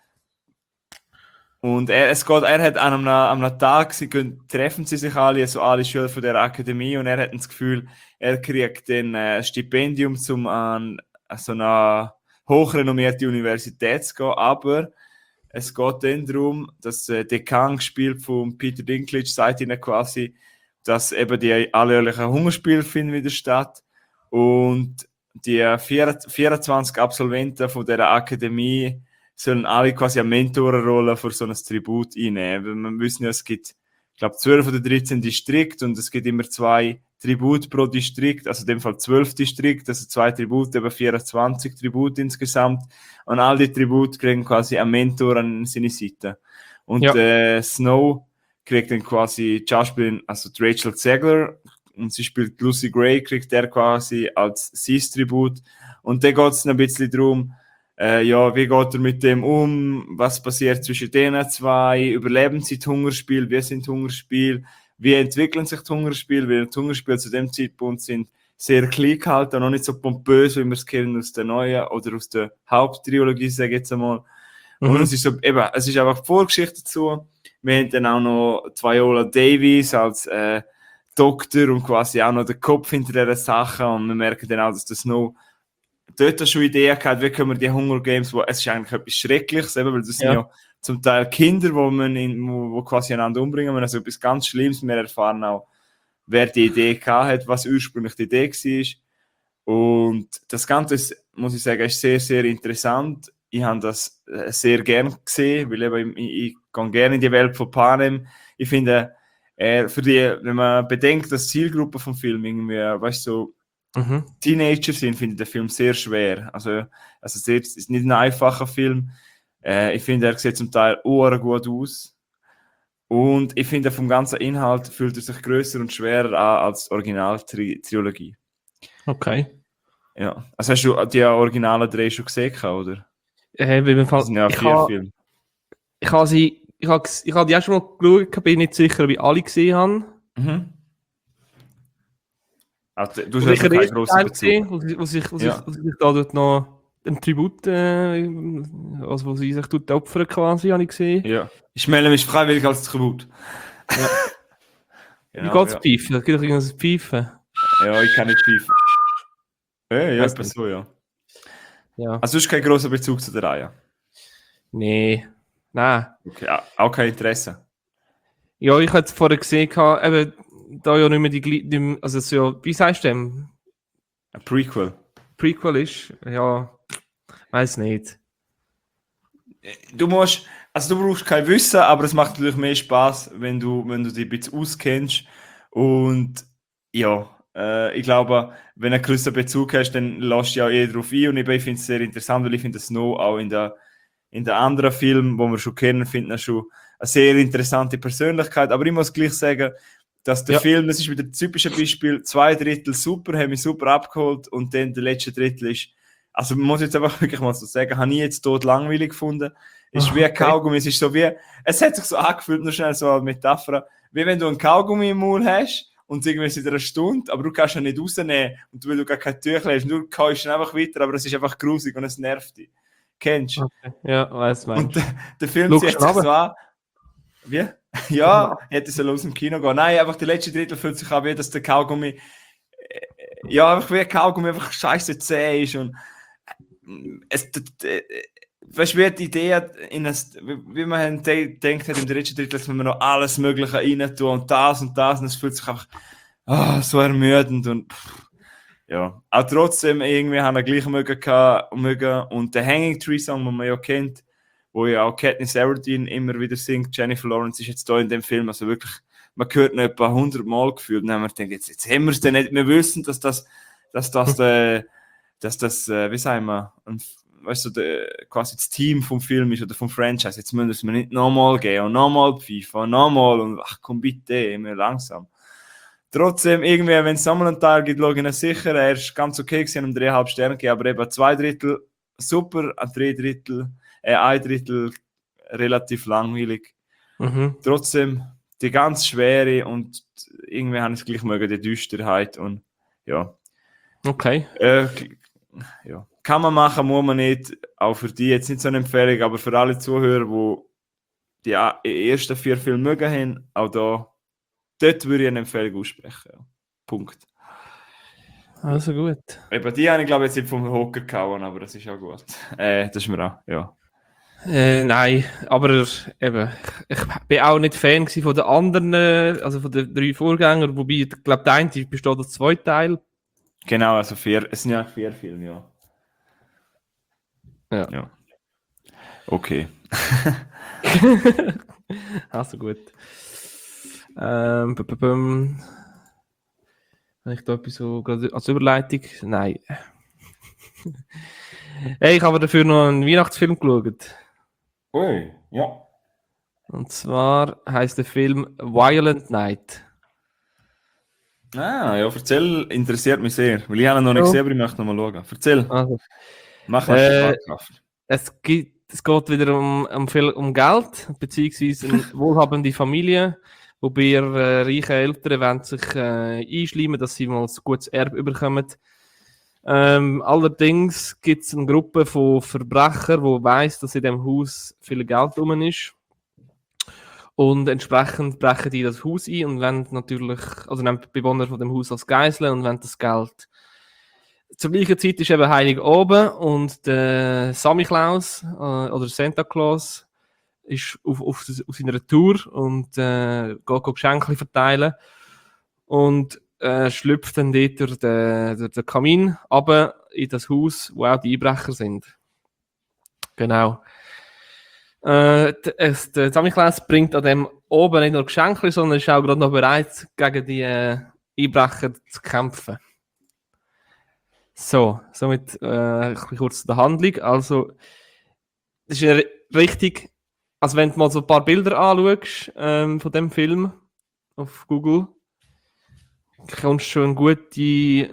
Und er hat an einem Tag, treffen sie sich alle, also alle Schüler von der Akademie, und er hat das Gefühl, er kriegt ein Stipendium, um an so eine hochrenommierte Universität zu gehen, aber es geht dann darum, dass der Dekan, gespielt von Peter Dinklage, sagt ihnen quasi, dass eben die alljährlichen Hungerspiele finden wieder statt und die 24 Absolventen von der Akademie sollen alle quasi eine Mentorenrolle für so ein Tribut einnehmen. Wir wissen ja, es gibt, ich glaube, 12 oder 13 Distrikte und es gibt immer 2 Tribute pro Distrikt, also in dem Fall 12 Distrikte, also 2 Tribute, eben 24 Tribute insgesamt. Und all die Tribute kriegen quasi einen Mentor an seine Seite. Und Snow kriegt dann quasi also Rachel Zegler, und sie spielt Lucy Gray, kriegt der quasi als Tribut. Und dann geht es ein bisschen darum, wie geht er mit dem um, was passiert zwischen denen zwei, überleben sie das Hungerspiel, wie sind Hungerspiele, wie entwickeln sich die Hungerspiele, weil die Hungerspiele zu dem Zeitpunkt sind sehr klein gehalten, noch nicht so pompös, wie wir es kennen aus der neuen oder aus der Haupttrilogie, sage ich jetzt einmal. Und es ist so, eben, es ist einfach die Vorgeschichte dazu. Wir haben dann auch noch Viola Davis als Doktor und quasi auch noch der Kopf hinter dieser Sache, und wir merken dann auch, dass das noch dort schon Ideen gehabt, wie können wir die Hunger Games, es ist eigentlich etwas Schreckliches, eben, weil das sind ja zum Teil Kinder, wo quasi einander umbringen, also etwas ganz Schlimmes. Wir erfahren auch, wer die Idee gehabt hat, was ursprünglich die Idee war. Und das Ganze ist, muss ich sagen, ist sehr, sehr interessant. Ich habe das sehr gern gesehen, weil eben ich gehe gerne in die Welt von Panem. Ich finde, wenn man bedenkt, dass die Zielgruppe vom Film irgendwie, weißt du, so Teenager sind, finde ich den Film sehr schwer. Also es ist nicht ein einfacher Film. Ich finde, er sieht zum Teil gut aus. Und ich finde, vom ganzen Inhalt fühlt er sich grösser und schwerer an als die Original-Trilogie. Okay. Ja. Also hast du die originalen 3 schon gesehen, oder? Das sind ja 4 Filme. Ich habe die auch schon mal geschaut, bin nicht sicher, ob ich alle gesehen habe. Also, du hast ja keinen grossen Bezug. Wo sich da dort noch ein Tribut, also wo sie sich opfern quasi, habe ich gesehen. Ja. Ich melde mich freiwillig als Tribut. Ja. Genau, wie geht's pfeifen? Es gibt doch irgendwas pfeifen. Ja, ich kann nicht pfeifen. Ja, etwas so, ja. Also du hast keinen grossen Bezug zu der Reihe? Nee. Nein. Okay, auch kein Interesse? Ja, ich hatte es vorher gesehen, eben, da ja nicht mehr die also so, wie sagst du dem? Ein Prequel. Prequel ist, ja, weiß nicht. Du brauchst kein Wissen, aber es macht natürlich mehr Spaß, wenn du dich ein bisschen auskennst. Und ja, ich glaube, wenn du einen größeren Bezug hast, dann lässt du ja eher darauf ein. Und ich finde es sehr interessant, weil ich finde Snow auch in den anderen Filmen, die wir schon kennen, finde ich schon eine sehr interessante Persönlichkeit. Aber ich muss gleich sagen, dass der Film, das ist wieder ein typisches Beispiel, 2 Drittel super, haben mich super abgeholt und dann der letzte Drittel ist, also man muss jetzt einfach wirklich mal so sagen, habe ich jetzt tot langweilig gefunden. Ist wie ein Kaugummi, es ist so wie, es hat sich so angefühlt, nur schnell so eine Metapher, wie wenn du einen Kaugummi im Maul hast und irgendwie seit einer Stunde, aber du kannst ihn nicht rausnehmen und weil du gar kein Tüchlein hast, du kaust ihn einfach weiter, aber es ist einfach grusig und es nervt dich. Kennst du? Okay. Ja, weiss du. Und der Film zieht sich so an. Wie? Ja, hätte es aus dem Kino gehen. Nein, einfach der letzte Drittel fühlt sich an, wie dass der Kaugummi, ja, einfach wie ein Kaugummi einfach scheiße zäh ist und es, weißt du, wie die Idee wie man denkt hat im dritten Drittel, dass man noch alles Mögliche rein tun und es fühlt sich einfach so ermüdend und ja, auch trotzdem irgendwie haben wir gleich mögen und der Hanging Tree Song, den man ja kennt, wo ja auch Katniss Everdeen immer wieder singt, Jennifer Lawrence ist jetzt da in dem Film, also wirklich, man hört noch etwa 100 Mal gefühlt und dann haben wir gedacht, jetzt haben wir es denn nicht, wir wissen, dass das wie sagen wir, weißt du, quasi das Team vom Film ist oder vom Franchise, jetzt müssen wir nicht nochmal gehen und nochmal pfeifen und nochmal und ach komm bitte, immer langsam. Trotzdem, irgendwie, wenn es nochmal einen Teil gibt, schaue ich ihn sicher, er ist ganz okay gewesen, um 3,5 Sterne gegeben, aber eben 2 Drittel super, ein Drittel relativ langweilig. Trotzdem, die ganz schwere und irgendwie haben es gleich mögen, die Düsterheit und ja. Okay. Ja. Kann man machen, muss man nicht. Auch für die jetzt nicht so eine Empfehlung, aber für alle Zuhörer, die die ersten 4 Filme mögen haben, auch dort würde ich eine Empfehlung aussprechen. Ja. Punkt. Also gut. Eben die habe ich glaube ich jetzt nicht vom Hocker gehauen, aber das ist auch gut. Das ist mir auch, ja. Nein, aber eben, ich bin auch nicht Fan von den anderen, also von den 3 Vorgängern, wobei, ich glaube, der eine besteht aus 2 Teilen. Genau, also 4, es sind ja 4 Filme, ja. Okay. Also gut. Wenn ich da etwas so gerade als Überleitung, nein. Hey, ich habe dafür noch einen Weihnachtsfilm geschaut. Ui, ja. Und zwar heißt der Film Violent Night. Ja, erzähl, interessiert mich sehr. Weil ich habe ihn noch nicht gesehen, aber ich möchte noch mal schauen. Erzähl. Also, Mach mal Schmackhaft. es geht wieder um Geld, beziehungsweise eine wohlhabende Familie, wobei reiche Eltern wollen sich einschleimen, dass sie mal ein gutes Erbe bekommen. Allerdings gibt es eine Gruppe von Verbrechern, die weiss, dass in dem Haus viel Geld rum ist. Und entsprechend brechen die das Haus ein und wollen natürlich, also nehmen die Bewohner von dem Haus als Geiseln und wollen das Geld. Zur gleichen Zeit ist eben Heilig oben und der Sammy Klaus oder Santa Claus ist auf seiner Tour und geht Geschenke verteilen und schlüpft dann dort durch den Kamin runter in das Haus, wo auch die Einbrecher sind. Genau. Der Sammy Klaus bringt an dem oben nicht nur Geschenke, sondern ist auch gerade noch bereit, gegen die Einbrecher zu kämpfen. So, somit ein bisschen kurz der Handlung. Also, das ist richtig, also wenn du mal so ein paar Bilder anschaust von dem Film auf Google, kommst schon eine gute,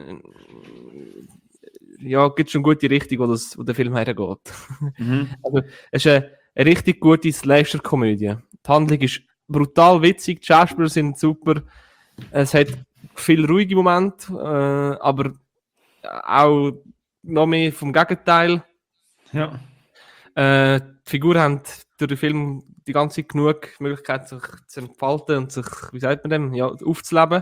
gibt schon eine gute Richtung, wo der Film hergeht. Also, es ist eine richtig gute Slasher-Komödie. Die Handlung ist brutal witzig, die Schauspieler sind super, es hat viele ruhige Momente, aber auch noch mehr vom Gegenteil. Ja. Die Figuren haben durch den Film die ganze Zeit genug Möglichkeit, sich zu entfalten und sich, wie sagt man dem, aufzuleben.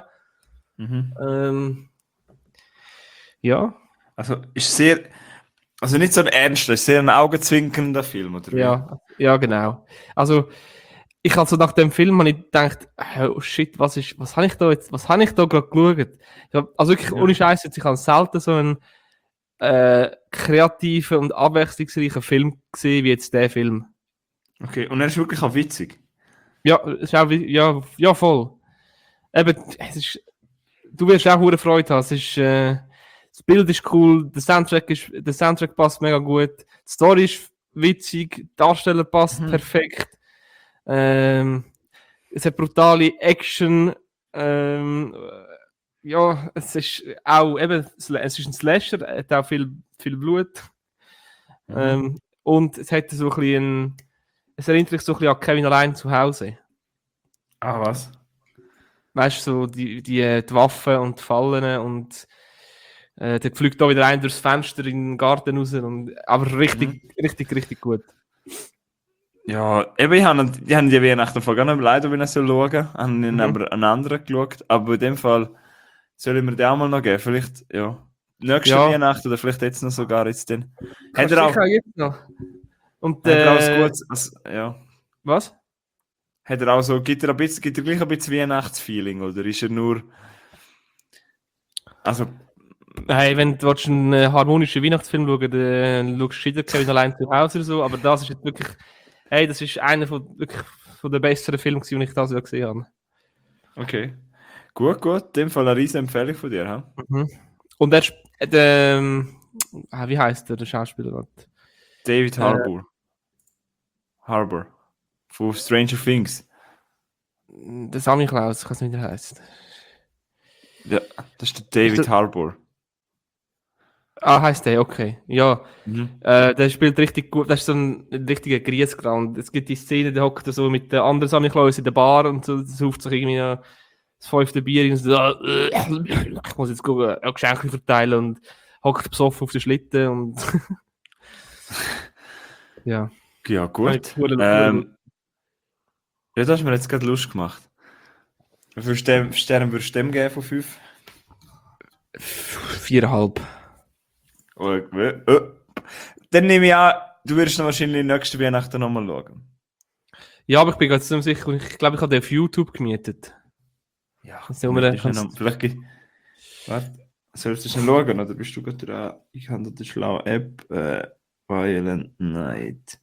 Ja. Also ist also nicht so ein ernster, ist sehr ein augenzwinkernder Film, oder wie? Ja, genau. Also ich habe so nach dem Film gedacht, oh shit, was habe ich da gerade geschaut? Also wirklich ohne Scheiß, ich habe selten so einen kreativen und abwechslungsreichen Film gesehen wie jetzt der Film. Okay, und er ist wirklich auch witzig. Ja, ist auch, voll. Eben, du wirst auch eine Freude haben. Das Bild ist cool, der Soundtrack passt mega gut, die Story ist witzig, der Darsteller passt perfekt. Es hat brutale Action, Ja, es ist auch eben, es ist ein Slasher, es hat auch viel Blut. Und es hat so ein bisschen, es erinnert mich so ein bisschen an Kevin allein zu Hause. Ah, was? Weißt du, so die Waffen und die Fallen und der fliegt da wieder ein durchs Fenster in den Garten raus. Aber richtig gut. Ja, eben, ich habe die Weihnachten vor gar nicht leider, wenn ich so schauen. Ich habe ihn aber einen anderen geschaut. Aber in dem Fall soll ich mir den auch mal noch geben. Vielleicht, ja. Nächste Ja. Weihnachten oder vielleicht jetzt noch sogar jetzt dann. Hat er auch, sicher jetzt noch. Und hat er auch ein gutes, ja. was? Hat er auch so, gibt er gleich ein bisschen Weihnachtsfeeling oder ist er nur, also, Hey, wenn du einen harmonischen Weihnachtsfilm schauen, dann schaust du wieder Kevin allein zu Hause oder so, aber das ist jetzt wirklich, hey, das ist einer wirklich von den besseren Filmen, die ich das Jahr gesehen habe. okay. Gut. In dem Fall eine riesen Empfehlung von dir, ha? Und wie heißt der Schauspieler? David Harbour. Von Stranger Things. Der Sammy Klaus, ich weiß nicht, wie der heißt. Ja, das ist der David Harbour. Ah, heißt der, okay. Ja, der spielt richtig gut. Das ist so ein richtiger Griesgram. Es gibt die Szene, der hockt so mit der anderen Sammy Klaus in der Bar und so, sucht sich irgendwie das 5. Bier und so, ich muss jetzt Geschenke verteilen und hockt besoffen auf der Schlitten und ja. Ja, gut. Ja, das hast mir jetzt gerade Lust gemacht. Wie viele Sterne würdest du dem geben von 5? 4,5. Dann nehme ich an, du wirst noch wahrscheinlich nächste Weihnachten nochmal schauen. Ja, aber ich bin ganz sicher, ich glaube, ich habe den auf YouTube gemietet. Ja, vielleicht warte, sollst du schon schauen oder bist du gerade dran? Ich habe da die schlaue App, Violent Night.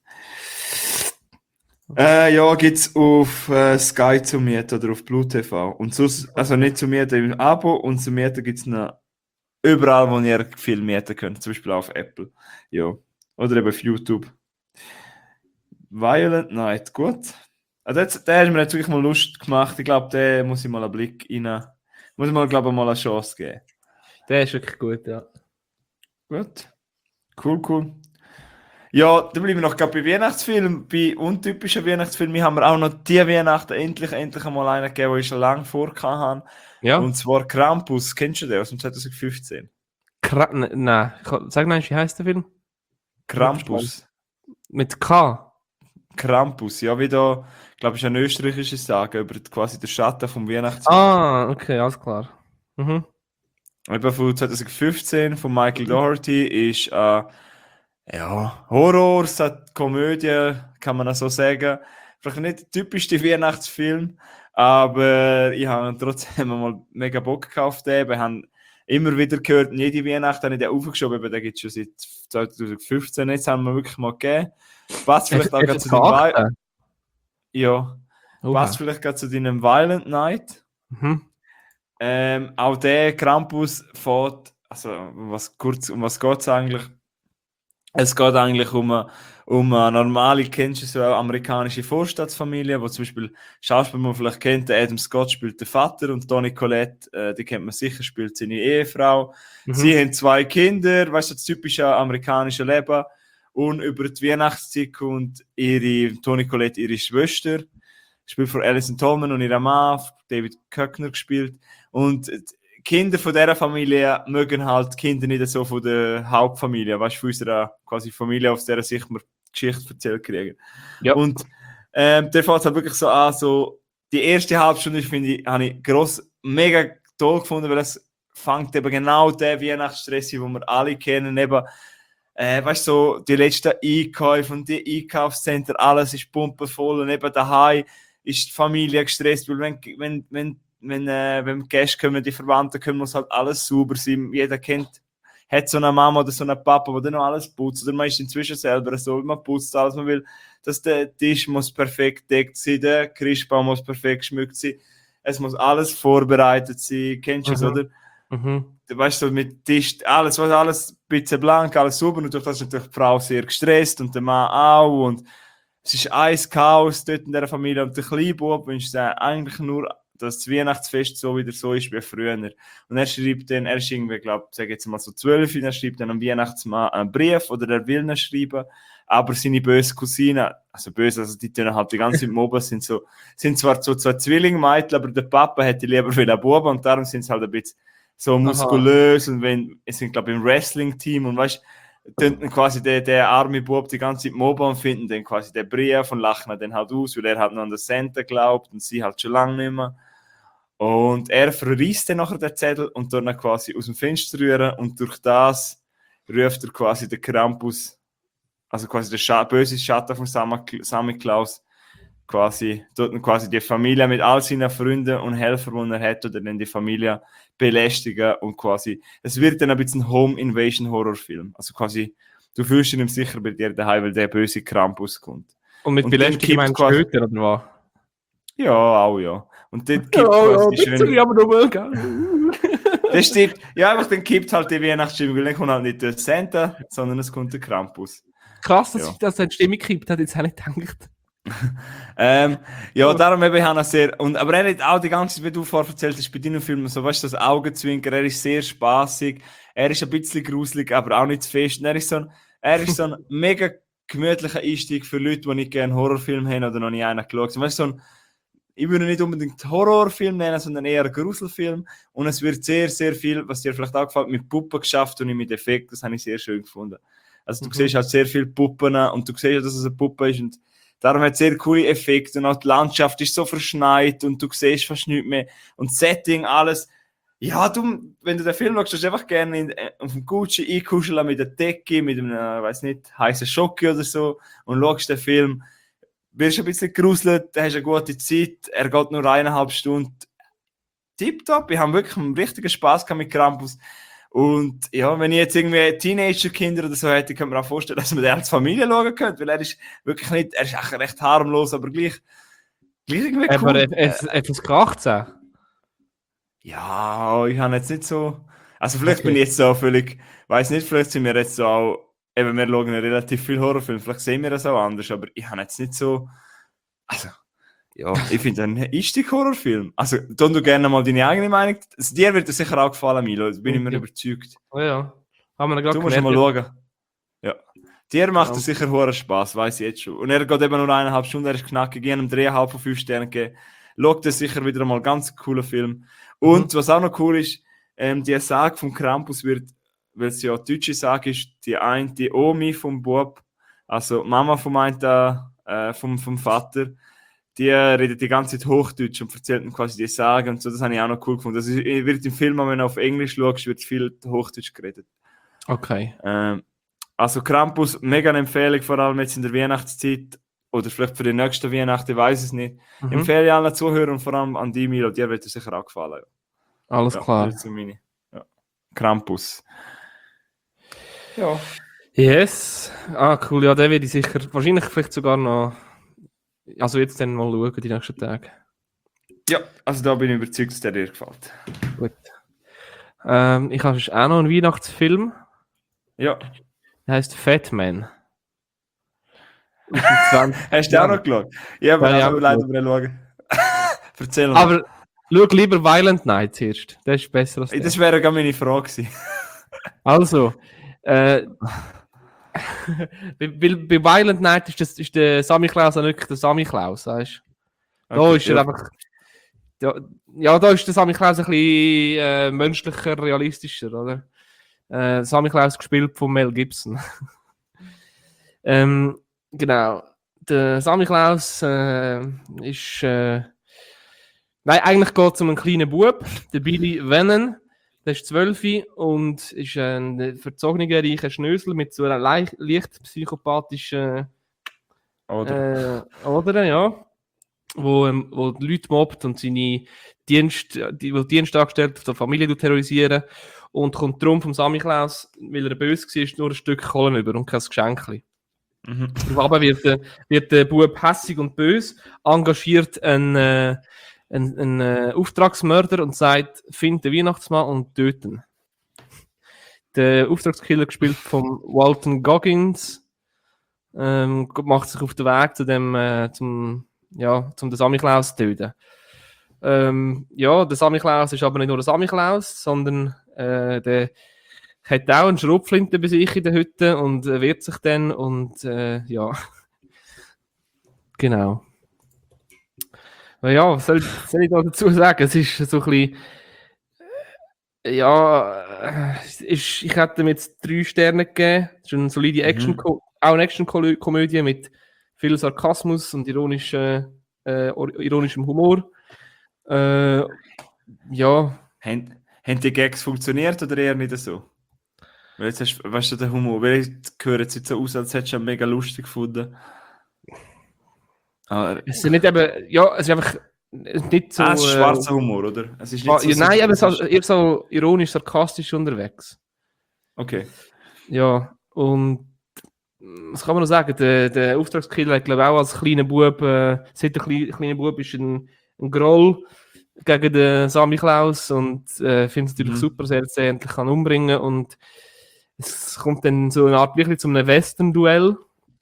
Ja, gibt es auf Sky zu mieten oder auf Blue TV. Und sonst, also nicht zu mieten im Abo und zu mieten gibt es noch überall, wo ihr viel mieten könnt. Zum Beispiel auf Apple. Ja. Oder eben auf YouTube. Violent Night, gut. Also der hat mir jetzt wirklich mal Lust gemacht. Ich glaube, der muss ich mal einen Blick rein. Muss ich mal, glaube ich, mal eine Chance geben. Der ist wirklich gut, ja. Gut. Cool. Ja, dann bleiben wir noch gerade bei Weihnachtsfilmen. Bei untypischen Weihnachtsfilmen haben wir auch noch die Weihnachten endlich einmal einen gegeben, den ich schon lange vorgehabt habe. Ja. Und zwar Krampus. Kennst du den aus dem 2015? Nein. Sag mal, wie heißt der Film? Krampus. Mit K? Krampus, ja, wie da, glaube ich, ein österreichisches Sagen über quasi den Schatten vom Weihnachtsmann. Ah, okay, alles klar. Eben von 2015 von Michael Dougherty ist Horror, Komödie, kann man auch so sagen. Vielleicht nicht der typischste Weihnachtsfilm, aber ich habe trotzdem mal mega Bock gekauft. Wir haben immer wieder gehört, jede Weihnacht habe ich den aufgeschoben, den gibt es schon seit 2015. Jetzt haben wir wirklich mal gegeben. Passt vielleicht auch zu deinem passt vielleicht gerade zu deinem Violent Night. Auch der Krampus fährt, also um was geht es eigentlich? Es geht eigentlich um eine normale, kennst du so eine amerikanische Vorstadtsfamilie, wo zum Beispiel Schauspieler, man vielleicht kennt, der Adam Scott spielt den Vater und Toni Collette, die kennt man sicher, spielt seine Ehefrau. Sie haben 2 Kinder, weißt du, das typische amerikanische Leben. Und über die Weihnachtszeit kommt Toni Collette, ihre Schwester, gespielt von Alison Tolman und ihrer Mann, David Koechner gespielt. Und die Kinder von dieser Familie mögen halt die Kinder nicht so von der Hauptfamilie, weißt du, von unserer quasi Familie, aus der sich wir Geschichte erzählt kriegen. Ja. Und der fängt halt wirklich so an, so die erste Halbstunde, habe ich mega toll gefunden, weil es fängt eben genau der Weihnachtsstress, den wir alle kennen, eben weißt du, so die letzten Einkäufe und die Einkaufscenter, alles ist pumpenvoll und eben daheim ist die Familie gestresst, weil wenn Gäste kommen, die Verwandten kommen, muss halt alles sauber sein. Jeder hat so eine Mama oder so einen Papa, der dann noch alles putzt. Oder man ist inzwischen selber so, man putzt alles, man will, dass der Tisch muss perfekt deckt sein, der Christbaum muss perfekt geschmückt sein, es muss alles vorbereitet sein. Kennst du es, oder? Du weißt so, mit Tisch, alles ein bisschen blank, alles sauber. Und durch das ist natürlich die Frau sehr gestresst und der Mann auch. Und es ist ein Chaos dort in dieser Familie. Und der kleine Bub wünscht sich eigentlich nur dass das Weihnachtsfest so wieder so ist wie früher. Und er schreibt dann, er ist irgendwie, glaube ich, sage jetzt mal so 12, und er schreibt dann am Weihnachtsmann einen Brief, oder er will ihn schreiben, aber seine böse Cousine, also böse, also die tun halt die ganze Zeit mobben, sind zwar so zwei Zwillingmädchen, aber der Papa hätte lieber wieder einen Buben, und darum sind sie halt ein bisschen so muskulös, und es sind, glaube ich, im Wrestling-Team, und weißt dann quasi der arme Bub die ganze Zeit mobben und finden dann quasi den Brief und lachen ihn dann halt aus, weil er halt noch an den Santa glaubt und sie halt schon lange nicht mehr. Und er verreist dann nachher den Zettel und dann quasi aus dem Fenster rühren, und durch das ruft er quasi den Krampus, also quasi der böse Schatten von Samichlaus, quasi die Familie mit all seinen Freunden und Helfern, die er hat, oder dann die Familie belästigen, und quasi, es wird dann ein bisschen Home Invasion Horrorfilm. Also quasi, du fühlst ihn sicher bei dir daheim, weil der böse Krampus kommt. Und mit Belästigung meinst du später, oder was? Ja, auch ja. Und dort gibt quasi die schöne... aber nochmal, gell? Das stimmt. Ja, einfach dann kippt halt die Weihnachtsstimmung, weil dann kommt halt nicht der Santa, sondern es kommt der Krampus. Krass, dass sich das eine Stimme gekippt hat, jetzt habe ich gedacht. Ja, darum eben habe ich sehr... aber er hat auch die ganze Zeit, wie du vorher erzählt hast, bei deinen Filmen, so, weißt du, das Augenzwinker, er ist sehr spaßig, er ist ein bisschen gruselig, aber auch nicht zu fest. Und er ist so ein mega gemütlicher Einstieg für Leute, die nicht gerne Horrorfilme haben oder noch nie einen geschaut haben. Weißt du, ich würde nicht unbedingt Horrorfilm nennen, sondern eher Gruselfilm. Und es wird sehr, sehr viel, was dir vielleicht auch gefällt, mit Puppen geschafft und nicht mit Effekten. Das habe ich sehr schön gefunden. Also du siehst halt sehr viele Puppen und du siehst, dass es eine Puppe ist, und darum hat es sehr coole Effekte, und auch die Landschaft ist so verschneit und du siehst fast nichts mehr. Und das Setting, alles. Ja, wenn du den Film schaust, hast du einfach gerne auf dem Gucci einkuscheln mit der Decke, mit einem, weiß nicht, heißen Schocke oder so, und schaust den Film. Wirst ein bisschen gruselt, hast eine gute Zeit, er geht nur 1,5 Stunden. Tipptopp, ich habe wirklich einen richtigen Spass mit Krampus. Und ja, wenn ich jetzt irgendwie Teenager-Kinder oder so hätte, könnte man auch vorstellen, dass man den als Familie schauen könnte, weil er ist wirklich nicht, er ist auch recht harmlos, aber gleich irgendwie cool. Aber etwas 18? Ja, ich habe jetzt nicht so, also vielleicht bin ich jetzt so völlig, weiß nicht, vielleicht sind wir jetzt so auch, eben, wir schauen relativ viel Horrorfilme, vielleicht sehen wir das auch anders, aber ich habe jetzt nicht so, also, ja, ich finde ein Einstieg-Horrorfilm. Also, du gerne mal deine eigene Meinung. Dir wird das sicher auch gefallen, Milo, da bin ich mir überzeugt. Oh ja, haben wir gerade Du musst mal schauen. Ja. Dir macht es sicher hoher Spaß, weiß ich jetzt schon. Und er geht eben nur 1,5 Stunden, er ist knackig, ich habe ihm 3,5 von 5 Sternen gegeben. Schaut das sicher wieder mal, ganz cooler Film. Und was auch noch cool ist, die Sage vom Krampus wird, weil es ja eine deutsche Sage ist, die Omi vom Bub, also Mama vom vom Vater, die redet die ganze Zeit Hochdeutsch und erzählt ihm quasi die Sage und so, das habe ich auch noch cool gefunden. Also wird im Film, wenn du auf Englisch schaust, wird viel Hochdeutsch geredet. Okay. Also Krampus, mega eine Empfehlung, vor allem jetzt in der Weihnachtszeit oder vielleicht für die nächste Weihnachten, ich weiß es nicht. Empfehle ich allen Zuhörern und vor allem an die Milo, dir wird es sicher auch gefallen. Ja. Alles klar. Das ist meine. Ja. Krampus. Ja. Yes. Cool, ja, den werde ich sicher, wahrscheinlich vielleicht sogar noch, also jetzt dann mal schauen, die nächsten Tage. Ja, also da bin ich überzeugt, dass der dir gefällt. Gut. Ich habe auch noch einen Weihnachtsfilm. Ja. Der heißt Fat Man. Hast du auch noch geschaut? Ja, aber ich leider mal schauen. Erzähl mal. Aber schau lieber Violent Night zuerst. Das ist besser als das wäre gar meine Frage gewesen. Also, bei Violent Night ist der Samichlaus auch nicht der Samichlaus, weißt du? Da ist er einfach... Ja, da ist der Samichlaus ein bisschen menschlicher, realistischer, oder? Samichlaus gespielt von Mel Gibson. Genau. Der Samichlaus ist... Nein, eigentlich geht es um einen kleinen Bub, der Billy Venon. Der ist 12 und ist ein verzogener, reicher Schnösel mit so einer leicht psychopathischen Oder, ja. Wo die Leute mobbt und seine Dienstangestellte der Familie terrorisieren und kommt darum vom Samichlaus, weil er böse war, nur ein Stück Kohlen über und kein Geschenk. Aber wird der Bub hässig und böse, engagiert einen Auftragsmörder und sagt, find den Weihnachtsmann und töten. Der Auftragskiller, gespielt von Walton Goggins, macht sich auf den Weg zum den Samichlaus zu töten. Ja, der Samichlaus ist aber nicht nur der Samichlaus, sondern der hat auch eine Schrotflinte bei sich in der Hütte und wehrt sich dann und ja, genau. Ja, was soll ich da dazu sagen? Es ist so ein bisschen, ja, ich hätte ihm jetzt 3 Sterne gegeben. Es ist eine solide Action, auch eine Action-Komödie mit viel Sarkasmus und ironischem Humor. Ja, Haben die Gags funktioniert oder eher nicht so? Weil jetzt hast, weißt du, der Humor, weil ich höre jetzt nicht so aus, als hättest du ihn mega lustig gefunden. Aber, es ist nicht eben, ja, es ist einfach nicht so. es ist schwarzer Humor, oder? Es ist nicht so. Ja, nein, eben es ist, eher so ironisch, sarkastisch unterwegs. okay. Ja, und was kann man noch sagen? Der Auftragskiller hat, glaube ich, auch als kleiner Bub, seit der kleine Bub ist ein Groll gegen den Samichlaus und findet es natürlich super, dass er jetzt endlich kann umbringen und es kommt dann so eine Art wirklich zu einem Western-Duell.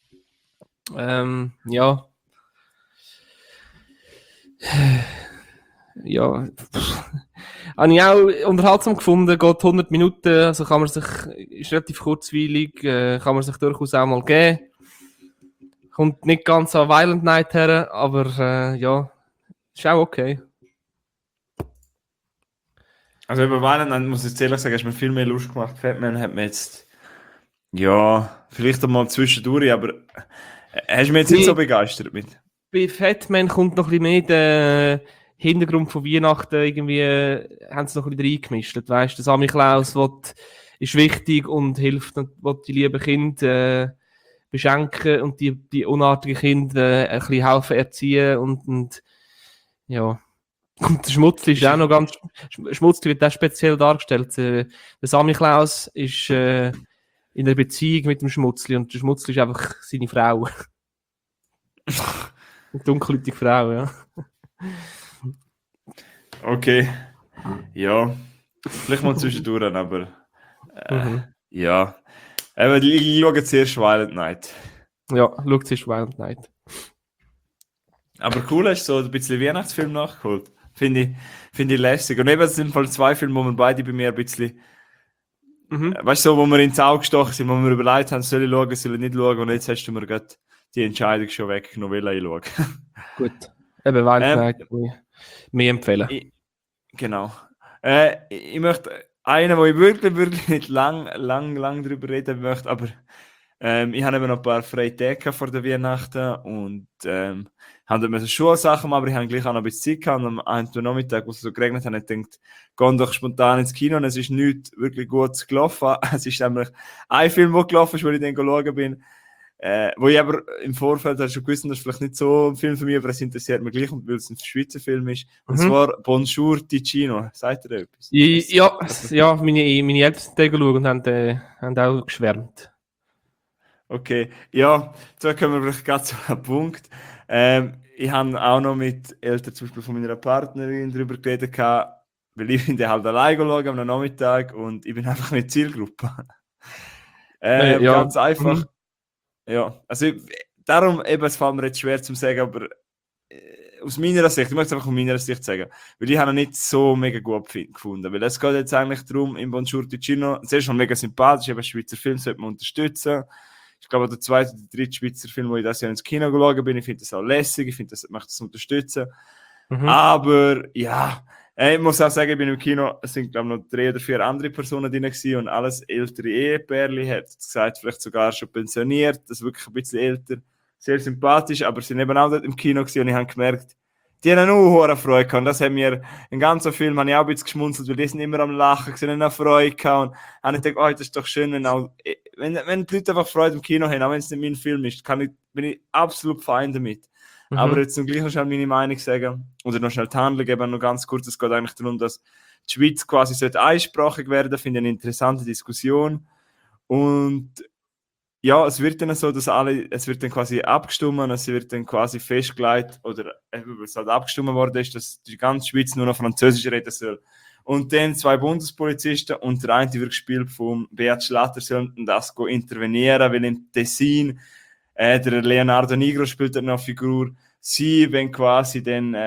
Ja. Ja. Habe ich auch unterhaltsam gefunden, geht 100 Minuten, also kann man sich, ist relativ kurzweilig, kann man sich durchaus auch mal geben. Kommt nicht ganz an Violent Night her, aber ja, ist auch okay. Also über Violent Night muss ich jetzt ehrlich sagen, hast du mir viel mehr Lust gemacht. Fatman hat mir jetzt, ja, vielleicht einmal zwischendurch, aber hast du mich jetzt nicht so begeistert mit? Bei Fatman kommt noch ein bisschen mehr der Hintergrund von Weihnachten, irgendwie haben sie noch ein bisschen reingemischt. Weißt du, der Samichlaus ist wichtig und hilft und will die lieben Kinder beschenken und die unartigen Kinder ein bisschen helfen erziehen und ja. Und der Schmutzli ist auch noch ganz. Schmutzli wird auch speziell dargestellt. Der Samichlaus ist in einer Beziehung mit dem Schmutzli und der Schmutzli ist einfach seine Frau. Eine dunkelhäutige Frau, ja. Okay. Ja. Vielleicht mal zwischendurch, aber ja. Aber ich schaue zuerst Violent Night. Ja, schaut sich Violent Night. Aber cool, hast du so ein bisschen Weihnachtsfilm nachgeholt. Finde ich lässig. Und eben, es sind voll 2 Filme, wo wir beide bei mir ein bisschen, weißt du, so, wo wir ins Auge gestochen sind, wo wir überlegt haben, soll ich schauen, soll ich nicht schauen. Und jetzt hast du mir gerade die Entscheidung schon weggenommen, weil ich schaue. Gut. Eben Violent Night kann ich mir empfehlen. Genau. Ich möchte einen, wo ich wirklich nicht lang drüber reden möchte, aber ich habe eben noch ein paar freie Tage vor der Weihnachten und habe dort Schulsachen machen, aber ich habe gleich auch noch ein bisschen Zeit gehabt. Und am einen Nachmittag, wo es so geregnet hat, habe ich gedacht, geh doch spontan ins Kino und es ist nichts wirklich Gutes gelaufen. Es ist nämlich ein Film, der gelaufen ist, wo ich dann schauen bin, wo ich aber im Vorfeld schon gewusst habe, das ist vielleicht nicht so ein Film für mich, aber es interessiert mich gleich, weil es ein Schweizer Film ist. Und zwar Bonjour Ticino. Sagt ihr etwas? Ja, meine Eltern sind da geschaut und haben auch geschwärmt. Okay, ja, da kommen wir vielleicht gerade zu einem Punkt. Ich habe auch noch mit Eltern, zum Beispiel von meiner Partnerin, darüber geredet, weil ich bin halt allein schauen am Nachmittag und ich bin einfach mit Zielgruppe. Ganz einfach. Ja, also darum, eben, es fällt mir jetzt schwer zu sagen, aber aus meiner Sicht, ich möchte es einfach aus meiner Sicht sagen, weil ich habe ihn nicht so mega gut gefunden, weil es geht jetzt eigentlich darum, im Bonjour Ticino, es ist schon mega sympathisch, eben Schweizer Film sollte man unterstützen. Ich glaube, der zweite oder dritte Schweizer Film, wo ich das Jahr ins Kino geschaut bin, ich finde das auch lässig, ich finde, ich möchte das unterstützen. Aber ja, ich muss auch sagen, ich bin im Kino, es sind glaube ich noch 3 oder 4 andere Personen drin gewesen und alles ältere Ehepärchen, hat gesagt, vielleicht sogar schon pensioniert, das ist wirklich ein bisschen älter, sehr sympathisch, aber sie sind eben auch dort im Kino gewesen und ich habe gemerkt, die haben auch eine Freude gehabt. Und das haben mir, den ganzen Film habe ich auch ein bisschen geschmunzelt, weil die sind immer am Lachen, sie haben eine Freude gehabt. Und habe ich gedacht, oh, das ist doch schön, wenn die Leute einfach Freude im Kino haben, auch wenn es nicht mein Film ist, bin ich absolut fein damit. Aber jetzt zum gleich noch schnell meine Meinung sagen, oder noch schnell die Handlung eben noch ganz kurz, es geht eigentlich darum, dass die Schweiz quasi einsprachig werden, finde ich eine interessante Diskussion. Und ja, es wird dann so, es wird dann quasi abgestimmt, es wird dann quasi festgelegt, oder was halt abgestimmt worden ist, dass die ganze Schweiz nur noch Französisch reden soll. Und dann 2 Bundespolizisten und der eine wird gespielt von Beat Schlatter, sollten das intervenieren, weil im Tessin der Leonardo Nigro spielt dann noch eine Figur, sie, wenn quasi dann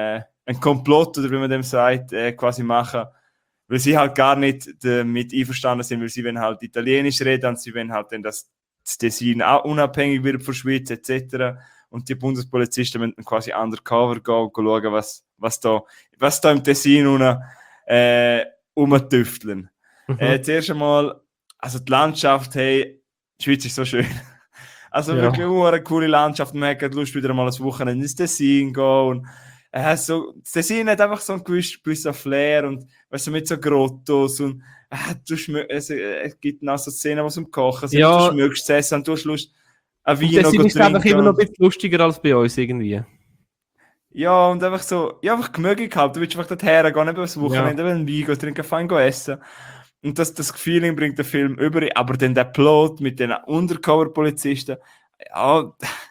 ein Komplott, oder wie man dem sagt, quasi machen, weil sie halt gar nicht damit einverstanden sind, weil sie wollen halt Italienisch reden und sie wollen halt dann, dass das Tessin auch unabhängig wird von der Schweiz etc. Und die Bundespolizisten müssen dann quasi undercover gehen und schauen, was da im Tessin rumtüfteln. Zuerst einmal, also die Landschaft, hey, die Schweiz ist so schön. Also wirklich eine coole Landschaft. Man hat Lust, wieder mal ein Wochenende ins Tessin gehen. Und, das Tessin hat einfach so einen gewissen Flair und weißt du, mit so Grottos und es gibt auch so Szenen, wo es um Kochen sind. Du schmückst es essen und du hast Lust, ein Wein noch zu trinken. Das ist einfach immer noch ein bisschen lustiger als bei uns irgendwie. Ja, und einfach so, ja, einfach gemütlich halt. Du willst einfach dorthin gehen, eben das Wochenende, einen Wein trinken, fein essen. Und das Feeling bringt der Film über. Aber dann der Plot mit den Undercover-Polizisten, ja,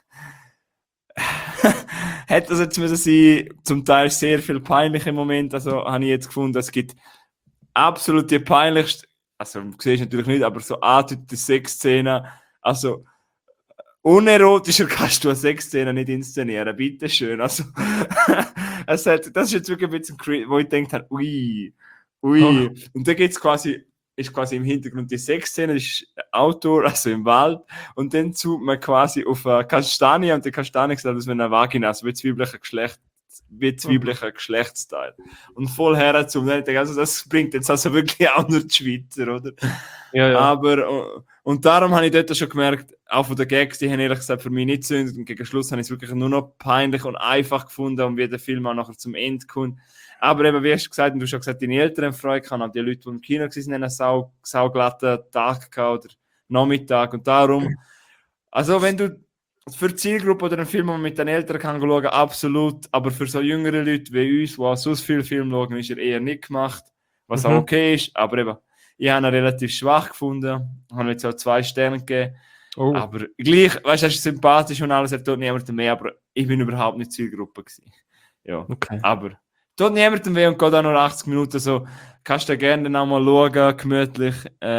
hätte das jetzt müssen sein, zum Teil sehr viel peinliche Momente. Also habe ich jetzt gefunden, es gibt absolut die peinlichste, also du siehst natürlich nicht, aber so angedeutete Sexszenen, also unerotischer kannst du eine Sexszene nicht inszenieren, bitteschön. Also, das ist jetzt wirklich ein bisschen crazy, wo ich denke, ui. Oh. Und da ist quasi im Hintergrund die Sexszene, das ist Outdoor, also im Wald, und dann zoomt man quasi auf eine Kastanie, und die Kastanie sieht aus wie eine Vagina, also wie zweiblicher Geschlechtsteil. Und voll herzuzoomen, also das bringt jetzt also wirklich auch nur die Schweizer, oder? Ja. Aber, und darum habe ich dort schon gemerkt, auch von den Gags, die haben ehrlich gesagt für mich nicht zündet, und gegen Schluss habe ich es wirklich nur noch peinlich und einfach gefunden, und wie der Film auch nachher zum Ende kommt. Aber eben, wie hast du gesagt, und du hast schon gesagt, deine Eltern Freude haben, die Leute, die im Kino waren, einen sauglatten Tag gehabt oder Nachmittag. Und darum, also wenn du für die Zielgruppe oder einen Film, den man mit den Eltern kann schauen, absolut. Aber für so jüngere Leute wie uns, die auch so viel Film schauen, ist er eher nicht gemacht. Was auch okay ist. Aber eben, ich habe ihn relativ schwach gefunden. Ich habe jetzt auch 2 Sterne gegeben. Oh. Aber gleich, weißt du, er ist sympathisch und alles, er tut niemandem mehr, aber ich bin überhaupt nicht Zielgruppe gewesen. Ja, okay. Aber tut niemandem weh und geht auch nur 80 Minuten, so kannst du gerne dann auch mal schauen, gemütlich.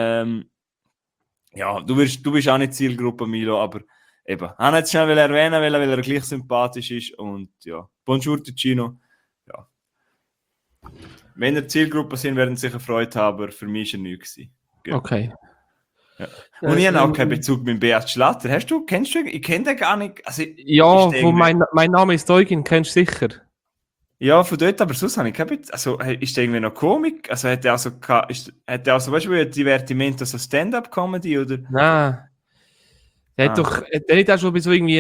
Ja, du bist auch nicht Zielgruppe, Milo, aber eben, ich wollte jetzt schnell erwähnen, weil er gleich sympathisch ist und ja, Bonjour Ticino, ja. Wenn ihr Zielgruppe sind, werden sie sicher Freude haben, aber für mich war er nichts. Genau. Okay. Ja. Und ich habe auch keinen Bezug mit Beat Schlatter. Kennst du ihn? Ich kenne den gar nicht. Also, ja, mein Name ist Eugen, kennst du sicher? Ja, von dort, aber sonst habe ich keinen Bezug. Also, ist der irgendwie noch Komik? Also, hat er also, weißt du, wie Divertimento, so Stand-up-Comedy, oder? Nein. Der hat doch, der hat auch schon bei so irgendwie,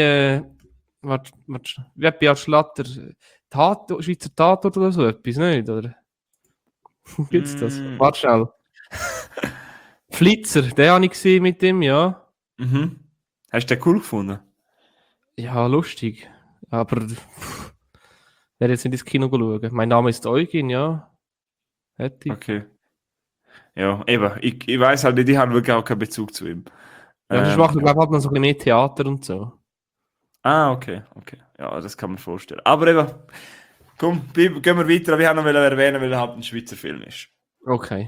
wie Beat Schlatter, Schweizer Tatort oder so etwas, nicht, oder? Gibt's das? Warte schnell. Flitzer, den habe ich gesehen mit dem, ja. Mhm. Hast du den cool gefunden? Ja, lustig. Aber werde jetzt nicht ins Kino schauen. Mein Name ist Eugen, ja. Hätte ich. Okay. Ja, eben. Ich weiss halt nicht, ich habe wirklich auch keinen Bezug zu ihm. Ja, das macht, glaube ich, halt noch so ein bisschen mehr Theater und so. Ah, okay. Ja, das kann man vorstellen. Aber eben, komm, gehen wir weiter. Wir haben noch erwähnen, weil er halt ein Schweizer Film ist. Okay.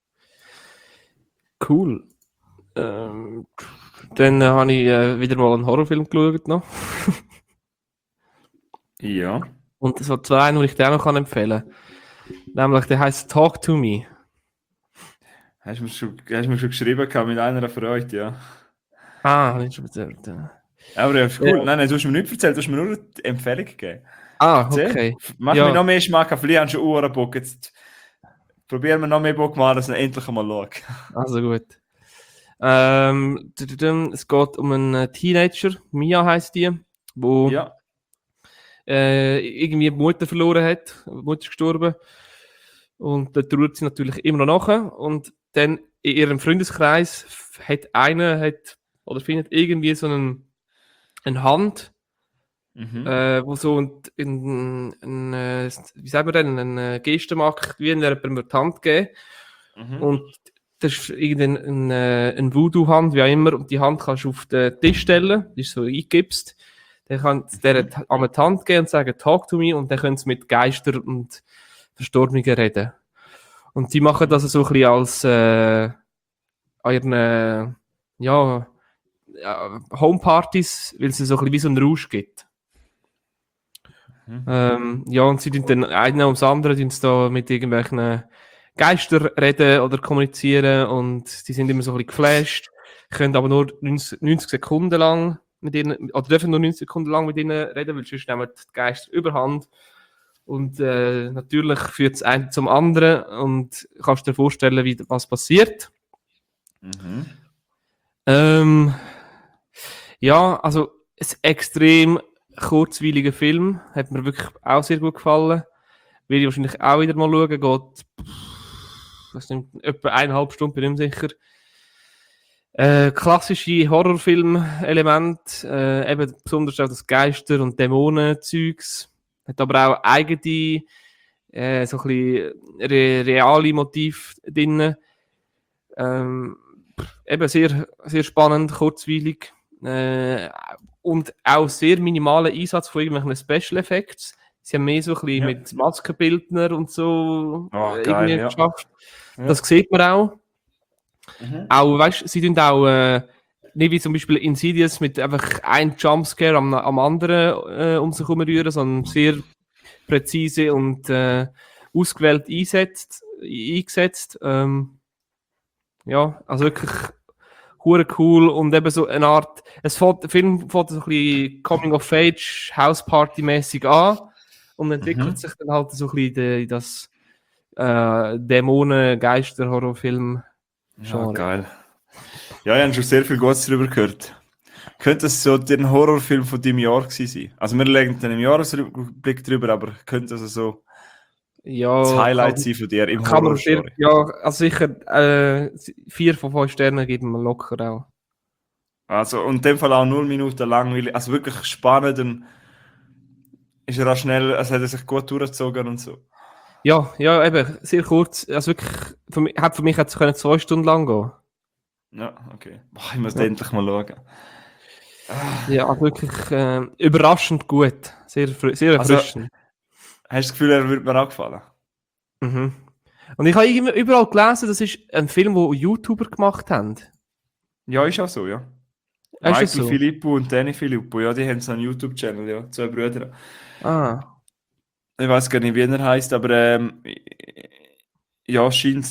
Cool. Dann habe ich wieder mal einen Horrorfilm geschaut noch. Ja. Und so 2, die ich dir auch noch empfehlen kann. Nämlich, der heisst Talk to Me. Hast du mir schon geschrieben mit einer Freude, ja. Ah, habe ich schon erzählt. Aber ja, cool. Ja. Nein, du hast mir nicht erzählt, du hast mir nur eine Empfehlung gegeben. Ah, okay. Mach mir noch mehr Geschmack, vielleicht hast du schon Uhren Bock. Jetzt probieren wir noch mehr Bock machen, dass ich endlich einmal schaue. Also gut. Es geht um einen Teenager, Mia heisst die, wo irgendwie die Mutter verloren hat. Die Mutter ist gestorben. Und da trauert sie natürlich immer noch nach. Und dann in ihrem Freundeskreis findet irgendwie so eine Hand, wo so wie sagt man denn, eine Geste macht, wie wenn jemandem die Hand geben. Und das ist irgendeine Voodoo-Hand, wie auch immer, und die Hand kannst du auf den Tisch stellen, die ist so eingegipst. Dann kann der an die Hand gehen und sagen, talk to me, und dann können sie mit Geistern und Verstorbenen reden. Und die machen das so ein bisschen als an ihren Homepartys, weil es so ein bisschen wie so einen Rausch gibt. Ja, und sie tun dann einer ums andere tun sie da mit irgendwelchen Geistern reden oder kommunizieren und die sind immer so ein bisschen geflasht, können aber nur 90 Sekunden lang mit ihnen, oder dürfen nur 90 Sekunden lang mit ihnen reden, weil sonst nehmen die Geister überhand. Und natürlich führt es einen zum anderen und kannst dir vorstellen, was passiert. Ja, also ein extrem kurzweiliger Film, hat mir wirklich auch sehr gut gefallen. Will ich wahrscheinlich auch wieder mal schauen, geht was nicht, etwa 1,5 Stunden, bin ich nicht sicher. Klassische Horrorfilm-Element, eben besonders auch das Geister- und Dämonen-Zeugs. Hat aber auch eigene, so ein bisschen reale Motive drin. Eben sehr, sehr spannend, kurzweilig. Und auch sehr minimaler Einsatz von irgendwelchen Special Effects. Sie haben mehr so ein bisschen mit Maskenbildner und so Geil, irgendwie ja. geschafft. Ja. Das sieht man auch. Auch, weißt du, sie tun auch nicht wie zum Beispiel Insidious mit einfach einem Jumpscare am anderen um sich herum rühren, sondern sehr präzise und ausgewählt eingesetzt. Ja, also wirklich hure cool und eben so eine Art, der Film fängt so ein bisschen Coming-of-Age, House-Party-mäßig an und entwickelt sich dann halt so ein bisschen das Dämonen-Geister-Horrorfilm. Ja, geil. Ja, ich habe schon sehr viel Gutes darüber gehört. Könnte es so der Horrorfilm von deinem Jahr gewesen sein? Also wir legen dann im Jahresblick drüber, aber könnte es so das Highlight sein von dir im kann man Horror-Genre? ja, also sicher 4 von 5 Sternen geben wir locker auch. Also, und in dem Fall auch 0 Minuten langweilig, also wirklich spannend und ist er auch schnell, also hat er sich gut durchgezogen und so. Ja, ja, eben, sehr kurz. Also wirklich, für mich hätte es 2 Stunden lang gehen. Ja, okay. Boah, ich muss endlich mal schauen. Ja, also wirklich überraschend gut. Sehr, sehr erfrischend. Hast du das Gefühl, er würde mir auch gefallen? Mhm. Und ich habe überall gelesen, das ist ein Film, den YouTuber gemacht haben. Ja, ist auch so, ja. Ist Michael das so? Filippo und Danny Filippo, ja, die haben so einen YouTube-Channel, ja, 2 Brüder. Ah. Ich weiß gar nicht, wie er heißt, aber ja, scheint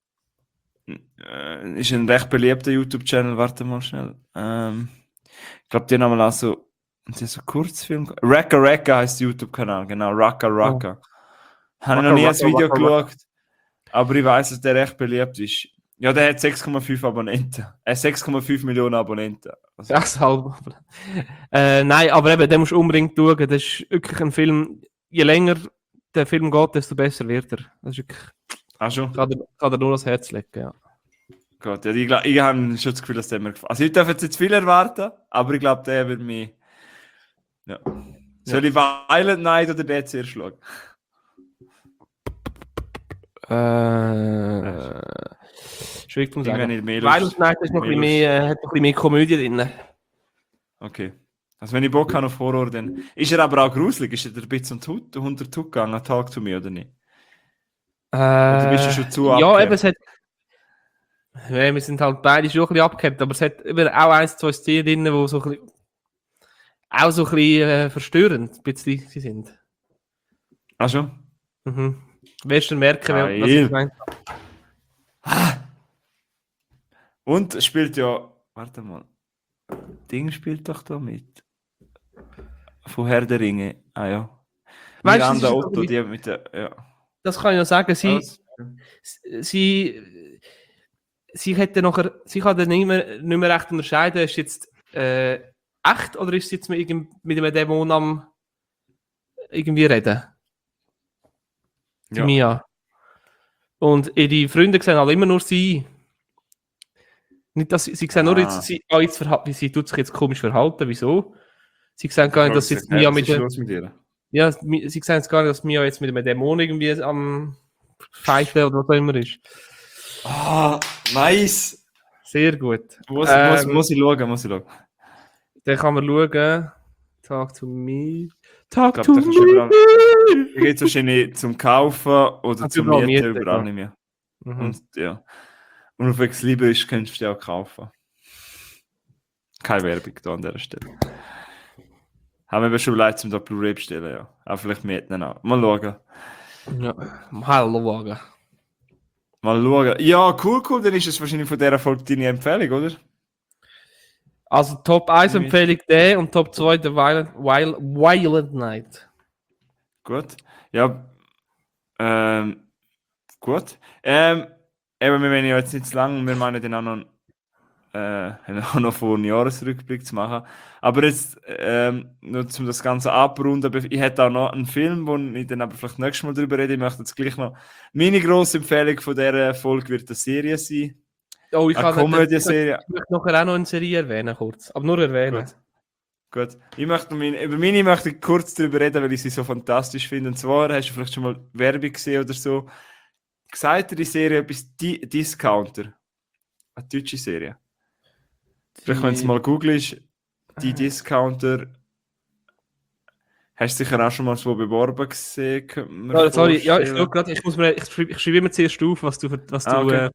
ist ein recht beliebter YouTube-Channel. Warte mal schnell. Ich glaube, die haben auch so Kurzfilm. Raka Raka heißt der YouTube-Kanal, genau. Raka Raka. Habe ich noch nie ein Video geschaut, aber ich weiß, dass der recht beliebt ist. Ja, der hat 6,5 Abonnenten. 6,5 Millionen Abonnenten. Also, 6,5. Nein, aber eben, den musst du unbedingt schauen. Das ist wirklich ein Film, je länger der Film geht, desto besser wird er. Das ist wirklich, schon? kann er nur ans Herz legen, ja. Gut, ja, ich habe schon das Gefühl, dass der mir gefällt. Also ich darf jetzt nicht zu viel erwarten, aber ich glaube, der wird mich... Ja. Soll ich Violent Night oder den zuerst schauen? Schwierig zu sagen. Violent Night ist noch ein bisschen mehr, hat noch ein bisschen mehr Komödie drin. Okay. Also wenn ich Bock habe auf Horror, dann... Ist er aber auch gruselig? Ist er ein bisschen unter Tut gegangen, Talk to Me, oder nicht? Oder bist du schon zu ja, abgekämpft? eben, es hat... Ja, wir sind halt beide schon ein bisschen abgekämpft, aber es hat eben auch 1, 2 Szenen drin, die so ein bisschen... Auch so ein bisschen verstörend ein bisschen sind. Ach schon? Mhm. Wirst du merken, was ich meine. Und spielt ja... Warte mal. Ding spielt doch da mit. Von Herr der Ringe. Ah ja. Weißt du, Miranda Otto, die mit der... Ja. Das kann ich noch sagen. Sie hätte nachher... Sie kann dann nicht mehr recht unterscheiden, ist jetzt echt oder ist sie jetzt mit einem Dämon am irgendwie reden? Die Mia. Und ihre Freunde sehen halt immer nur sie. Nicht, dass sie sehen nur jetzt, wie sie tut sich jetzt komisch verhalten. Wieso? Sie sehen gar nicht, dass jetzt Mia mit ihr. Ja, sie sehen jetzt gar nicht, dass Mia jetzt mit einem Dämon irgendwie am Fighten oder was auch immer ist. Ah, nice! Sehr gut. Muss ich schauen. Dann kann man schauen. Talk to me. Talk Ich to glaub, me. Da geht es wahrscheinlich zum Kaufen oder zum Mieten, überall nicht mehr. Mhm. Und ja. Und auf Ex Libre ist, kannst du die auch kaufen. Keine Werbung da an dieser Stelle. Haben wir schon leid zum da Blu-ray bestellen, ja. Aber vielleicht mitnehmen auch. Mal schauen. Ja, hallo Wagen. Mal schauen. Ja, cool. Dann ist es wahrscheinlich von dieser Folge deine Empfehlung, oder? Also Top 1 Empfehlung der und Top 2 der Violent Night. Gut. Ja, gut. Eben, wir wollen ja jetzt nicht zu lang, wir meinen dann auch noch vor einen Jahresrückblick zu machen. Aber jetzt, nur um das Ganze abrunden, ich hätte auch noch einen Film, wo ich dann aber vielleicht nächstes Mal drüber rede. Ich möchte jetzt gleich noch, meine grosse Empfehlung von dieser Folge wird eine Serie sein. Oh, ich Eine Komödie-Serie. Ich möchte nachher auch noch eine Serie erwähnen, kurz. Aber nur erwähnen. Gut. Über meine möchte ich kurz darüber reden, weil ich sie so fantastisch finde. Und zwar, hast du vielleicht schon mal Werbung gesehen oder so, gesagt dir die Serie etwas Discounter? Eine deutsche Serie. Vielleicht, wenn du es mal googelst, die Discounter, hast du sicher auch schon mal so beworben gesehen? Sorry, ja, ich schreibe immer zuerst auf, was du okay.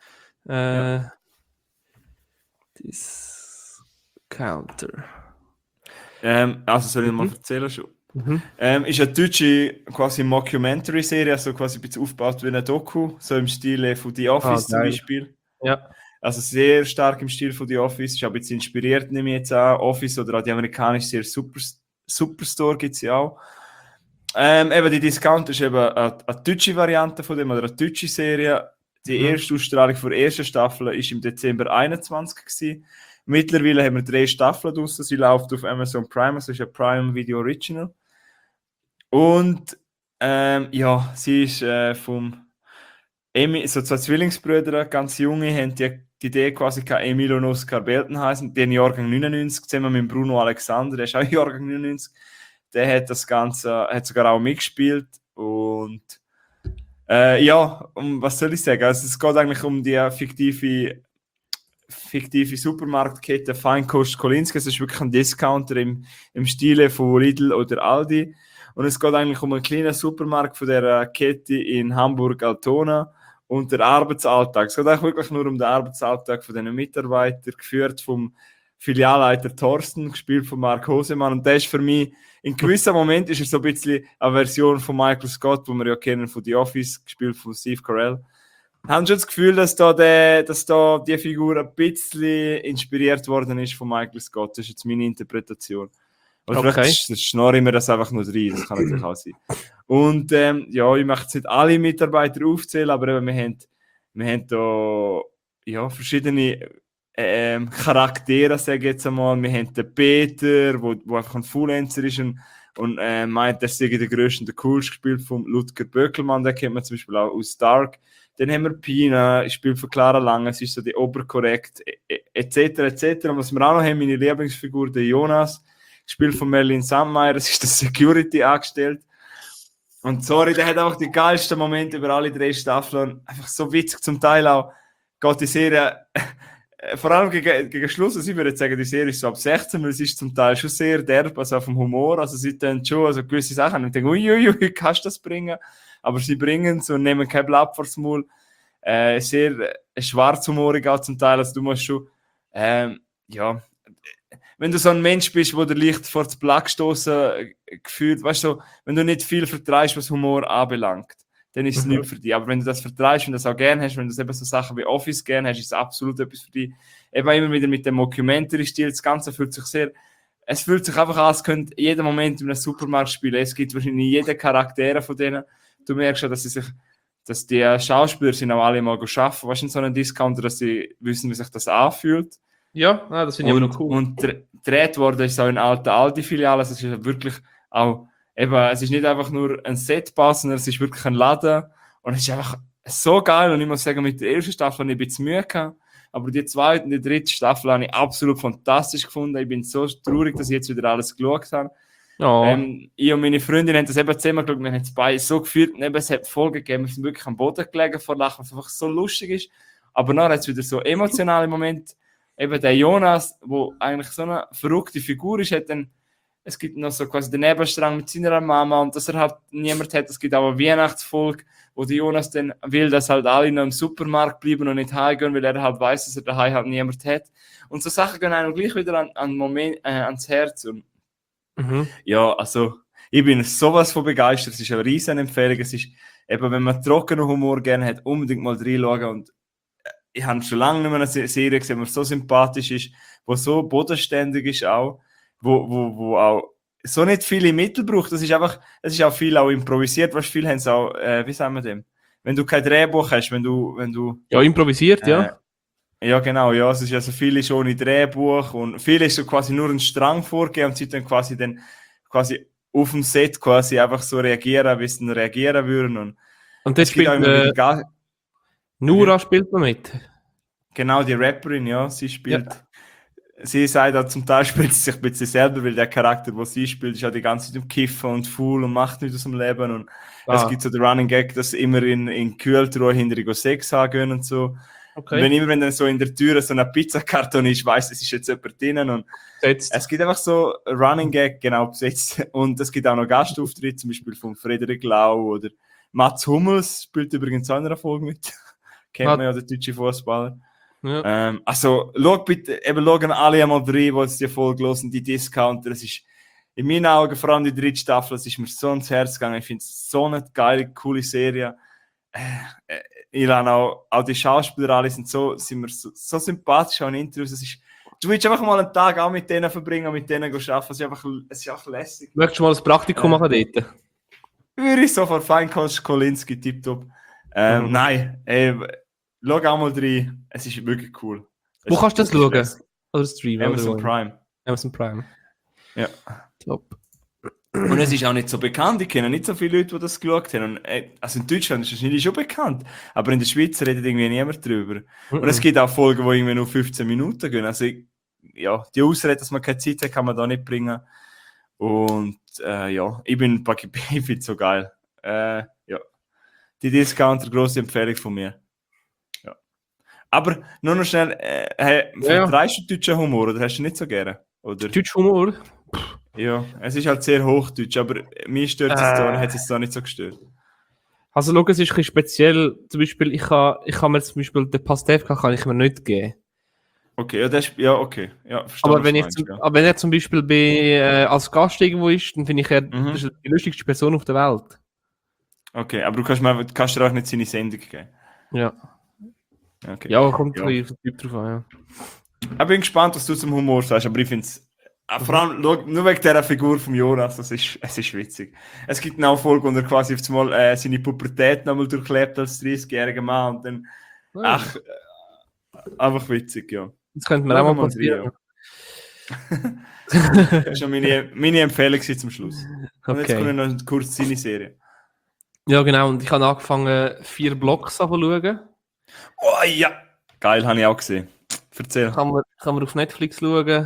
Discounter. Also soll ich mal erzählen schon? Ist eine deutsche quasi Mockumentary-Serie, also quasi ein bisschen aufgebaut wie eine Doku, so im Stil von The Office zum Beispiel. Ja. Also sehr stark im Stil von The Office. Ist ein bisschen inspiriert, nehme ich jetzt an. Office oder auch die amerikanische Serie Superstore gibt es ja auch. Eben die Discount ist eben eine deutsche Variante von dem, oder eine deutsche Serie. Die erste Ausstrahlung der ersten Staffel war im Dezember 2021 gewesen. Mittlerweile haben wir 3 Staffeln draussen. Sie läuft auf Amazon Prime, also ist ein Prime Video Original. Und ja, sie ist vom so 2 Zwillingsbrüder, ganz junge, haben die Idee quasi gehabt, Emil und Oskar Beltenhausen, den Jahrgang 99, zusammen mit Bruno Alexander, der ist auch Jahrgang 99. Der hat das Ganze, hat sogar auch mitgespielt. Und ja, was soll ich sagen? Also es geht eigentlich um die fiktive Supermarktkette Feinkost Kolinski. Es ist wirklich ein Discounter im Stile von Lidl oder Aldi. Und es geht eigentlich um einen kleinen Supermarkt von der Kette in Hamburg-Altona und der Arbeitsalltag. Es geht eigentlich wirklich nur um den Arbeitsalltag von diesen Mitarbeitern, geführt vom Filialleiter Thorsten, gespielt von Mark Hosemann. Und der ist für mich, in gewissen Moment ist er so ein bisschen eine Version von Michael Scott, den wir ja kennen von The Office, gespielt von Steve Carell. Haben schon das Gefühl, dass da die Figur ein bisschen inspiriert worden ist von Michael Scott? Das ist jetzt meine Interpretation. Oder vielleicht schnorre ich mir das einfach nur rein, das kann natürlich auch sein. Und ja, ich möchte jetzt nicht alle Mitarbeiter aufzählen, aber eben, wir haben da ja, verschiedene Charaktere, sage ich jetzt einmal. Wir haben den Peter, wo einfach ein Freelancer ist und meint, er sei der grösste und der coolste, gespielt von Ludger Böckelmann, den kennt man zum Beispiel auch aus Dark. Dann haben wir Pina, spielt von Clara Lange, sie ist so die Oberkorrekt, etc. Und was wir auch noch haben, meine Lieblingsfigur, der Jonas, gespielt von Merlin Sandmeier, das ist der Security angestellt. Und sorry, der hat einfach die geilsten Momente über alle 3 Staffeln. Einfach so witzig zum Teil auch. Geht die Serie, vor allem gegen Schluss, also ich würde jetzt sagen, die Serie ist so ab 16, weil sie ist zum Teil schon sehr derb, also auf dem Humor. Also sie tun schon also gewisse Sachen und ich denke, uiuiui, kannst du das bringen? Aber sie bringen es und nehmen kein Blatt vors Maul. Sehr schwarzhumorig auch zum Teil. Also du musst schon, ja, wenn du so ein Mensch bist, der leicht vor das Blatt gestoßen gefühlt, weißt du, wenn du nicht viel vertreibst, was Humor anbelangt, dann ist es nichts für dich. Aber wenn du das vertreibst und das auch gerne hast, wenn du eben so Sachen wie Office gerne hast, ist es absolut etwas für dich. Eben immer wieder mit dem Mockumentary-Stil, das Ganze fühlt sich einfach an, als könnte jeden Moment in einem Supermarkt spielen. Es gibt wahrscheinlich jeden Charakter von denen. Du merkst ja, dass die Schauspieler sind auch alle mal arbeiten, weißt du, in so einem Discounter, dass sie wissen, wie sich das anfühlt. Ja, das finde ich aber noch cool. Und gedreht worden ist auch in alten Aldi-Filialen, also es ist wirklich auch, eben, es ist nicht einfach nur ein Setpass, sondern es ist wirklich ein Laden und es ist einfach so geil und ich muss sagen, mit der ersten Staffel habe ich ein bisschen Mühe gehabt, aber die zweite und die dritte Staffel habe ich absolut fantastisch gefunden. Ich bin so traurig, dass ich jetzt wieder alles geschaut habe. Oh. Ich und meine Freundin haben das eben zusammen geschaut, wir haben es beide so gefühlt, und eben, es hat Folgen gegeben, wir sind wirklich am Boden gelegen vor Lachen, was einfach so lustig ist, aber nachher hat es wieder so emotionale Momente. Eben der Jonas, der eigentlich so eine verrückte Figur ist, hat dann, es gibt noch so quasi den Nebenstrang mit seiner Mama und dass er halt niemand hat. Es gibt auch eine Weihnachtsfolge, wo der Jonas dann will, dass halt alle noch im Supermarkt bleiben und nicht heimgehen, weil er halt weiß, dass er daheim halt niemand hat. Und so Sachen gehen einem gleich wieder ans Herz. Und Ja, also, ich bin sowas von begeistert. Es ist eine riesen Empfehlung. Es ist eben, wenn man trockenen Humor gerne hat, unbedingt mal reinschauen. Und ich habe schon lange nicht mehr eine Serie gesehen, die so sympathisch ist, die so bodenständig ist auch, wo auch so nicht viele Mittel braucht. Das ist einfach, es ist auch viel auch improvisiert. Was viel haben sie auch, wie sagen wir dem? Wenn du kein Drehbuch hast, wenn du Ja, improvisiert, ja. ja, genau, ja. Es ist also viel ist ohne Drehbuch und viel ist so quasi nur ein Strang vorgegeben und sie dann quasi auf dem Set quasi einfach so reagieren, wie sie dann reagieren würden. Und das es gibt auch spielt immer wieder Nura spielt man mit. genau, die Rapperin, ja, sie spielt. Ja. Sie sagt auch zum Teil, spielt sie sich ein bisschen selber, weil der Charakter, den sie spielt, ist auch die ganze Zeit im Kiffen und faul und macht nichts aus dem Leben. Und es gibt so den Running Gag, dass sie immer in Kühltruhe hinter Sex haben und so. Okay. Und wenn dann so in der Tür so ein Pizzakarton ist, weiss, es ist jetzt jemand drinnen. Und es gibt einfach so Running Gag, genau, besetzt. Und es gibt auch noch Gastauftritte, zum Beispiel von Frederik Lau oder Mats Hummels spielt übrigens auch in einer Folge mit. Kennt man ja, der deutsche Fußballer. Ja. Also, schaut bitte, eben schauen alle einmal rein, die jetzt die Folge hören, die Discounter. Es ist in meinen Augen, vor allem die dritte Staffel, es ist mir so ins Herz gegangen. Ich finde es so eine geile, coole Serie. Ich habe auch die Schauspieler, alle sind mir so sympathisch auch in Interviews. Du willst einfach mal einen Tag auch mit denen verbringen, mit denen arbeiten. Es ist einfach lässig. Möchtest du mal das Praktikum machen dort? Würde ich sofort Feinkost, Kolinski, tipptopp. Nein, schau auch mal rein. Es ist wirklich cool. Wo kannst du das schauen? Oder streamen? Amazon Prime. Amazon Prime. Ja. Top. Und es ist auch nicht so bekannt. Ich kenne nicht so viele Leute, die das geschaut haben. Und, also in Deutschland ist es wahrscheinlich schon bekannt. Aber in der Schweiz redet irgendwie niemand drüber. Und es gibt auch Folgen, die irgendwie nur 15 Minuten gehen. Also die Ausrede, dass man keine Zeit hat, kann man da nicht bringen. Und ja, ich finde es so geil. Ja. Die Discounter, grosse Empfehlung von mir. Ja. Aber nur noch schnell, vertreibst du deutschen Humor oder hast du nicht so gerne? Deutscher Humor? Ja, es ist halt sehr hochdeutsch, aber mir stört es da, hat es da nicht so gestört. Also schau, es ist ein bisschen speziell. Zum Beispiel, ich kann mir zum Beispiel den Pastewka kann ich mir nicht geben. Okay, okay. Ja, aber wenn er zum Beispiel als Gast irgendwo ist, dann finde ich, das ist die lustigste Person auf der Welt. Okay, aber du kannst dir auch nicht seine Sendung geben. Ja. Okay. Ja, kommt ein bisschen auf den Typ drauf an, ja. Ich bin gespannt, was du zum Humor sagst, aber ich finde es, vor allem nur wegen dieser Figur von Jonas, es ist witzig. Es gibt eine Folge, wo er quasi auf einmal seine Pubertät nochmal durchlebt als 30-jähriger Mann und dann, einfach witzig, ja. Das könnte man auch mal passieren. Das ist schon meine Empfehlung zum Schluss. Und Okay. jetzt kommt noch kurz seine Serie. Ja, genau. Und ich habe angefangen, 4 Blocks zu schauen. Oh ja! Geil, habe ich auch gesehen. Erzähl. Kann man auf Netflix schauen.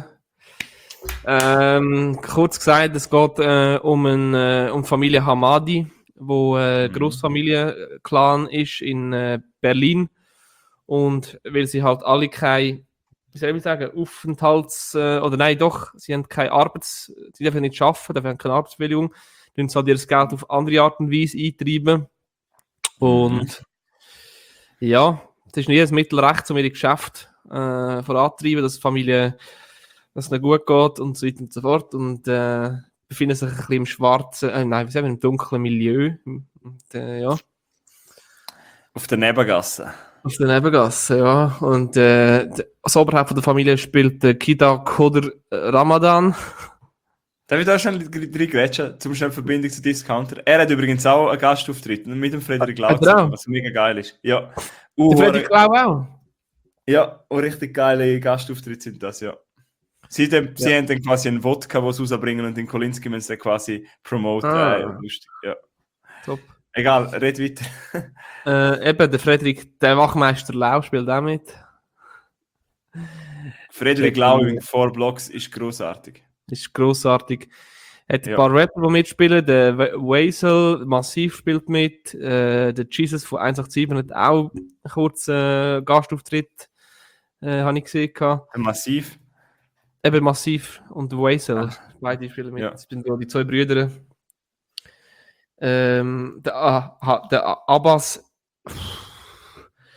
Kurz gesagt, es geht um die Familie Hamadi, wo Großfamilienclan ist in Berlin. Und weil sie halt alle keine, wie soll ich sagen, oder nein, doch, sie haben keine sie dürfen nicht arbeiten, dürfen haben keine Arbeitsbewilligung, dann sie halt ihr Geld auf andere Art und Weise eintreiben. Und ja, das ist nicht das Mittel rechts, um ihre Geschäfte vorantreiben, dass die Familie, dass es ihnen gut geht und so weiter und so fort. Und befinden sich ein bisschen im schwarzen, im dunklen Milieu. Und, ja. Auf der Nebengasse. Auf der Nebengasse, ja. Und das Oberhaupt von der Familie spielt Kida Koder Ramadan. Darf ich da schnell reingrätschen, zum schnell Verbindung zu Discounter? Er hat übrigens auch einen Gastauftritt mit dem Frederik Lau, was mega geil ist. Ja. Der Frederik Lau auch? Ja, richtig geile Gastauftritte sind das, ja. Sie haben dann quasi einen Wodka, den sie rausbringen und den Kolinski müssen sie quasi promoten. Lustig, ja. Top. Egal, red weiter. Eben, der Frederik, der Wachmeister Lau spielt auch mit. Frederik Lau in 4 Blocks ist grossartig. Ist grossartig. Hat ein paar Rapper, die mitspielen. Der Weasel Massiv spielt mit. Der Jesus von 187 hat auch einen kurzen Gastauftritt. Habe ich gesehen. Massiv? Eben Massiv und Weasel. Beide spielen mit. Das sind die 2 Brüder. Der Abbas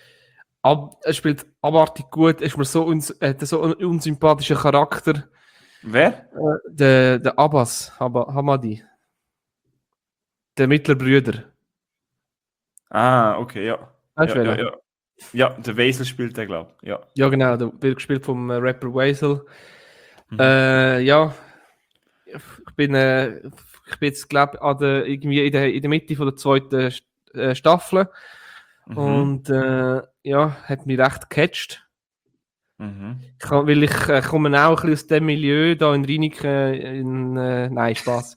er spielt abartig gut. Er hat so einen unsympathischen Charakter. Wer? Der Abbas Hamadi. Der mittlere Brüder. Ah, okay, ja. Weißt du Ja, ja, welchen? ja. Ja, der Weisel spielt der, glaube ich. Ja. Ja, genau, der wird gespielt vom Rapper Weasel. Mhm. Ja, ich bin jetzt, glaube irgendwie in der Mitte von der zweiten Staffel. Mhm. Und ja, hat mich recht gecatcht. Mhm. Weil ich komme auch ein bisschen aus dem Milieu, da in Rheiniken, nein, Spaß.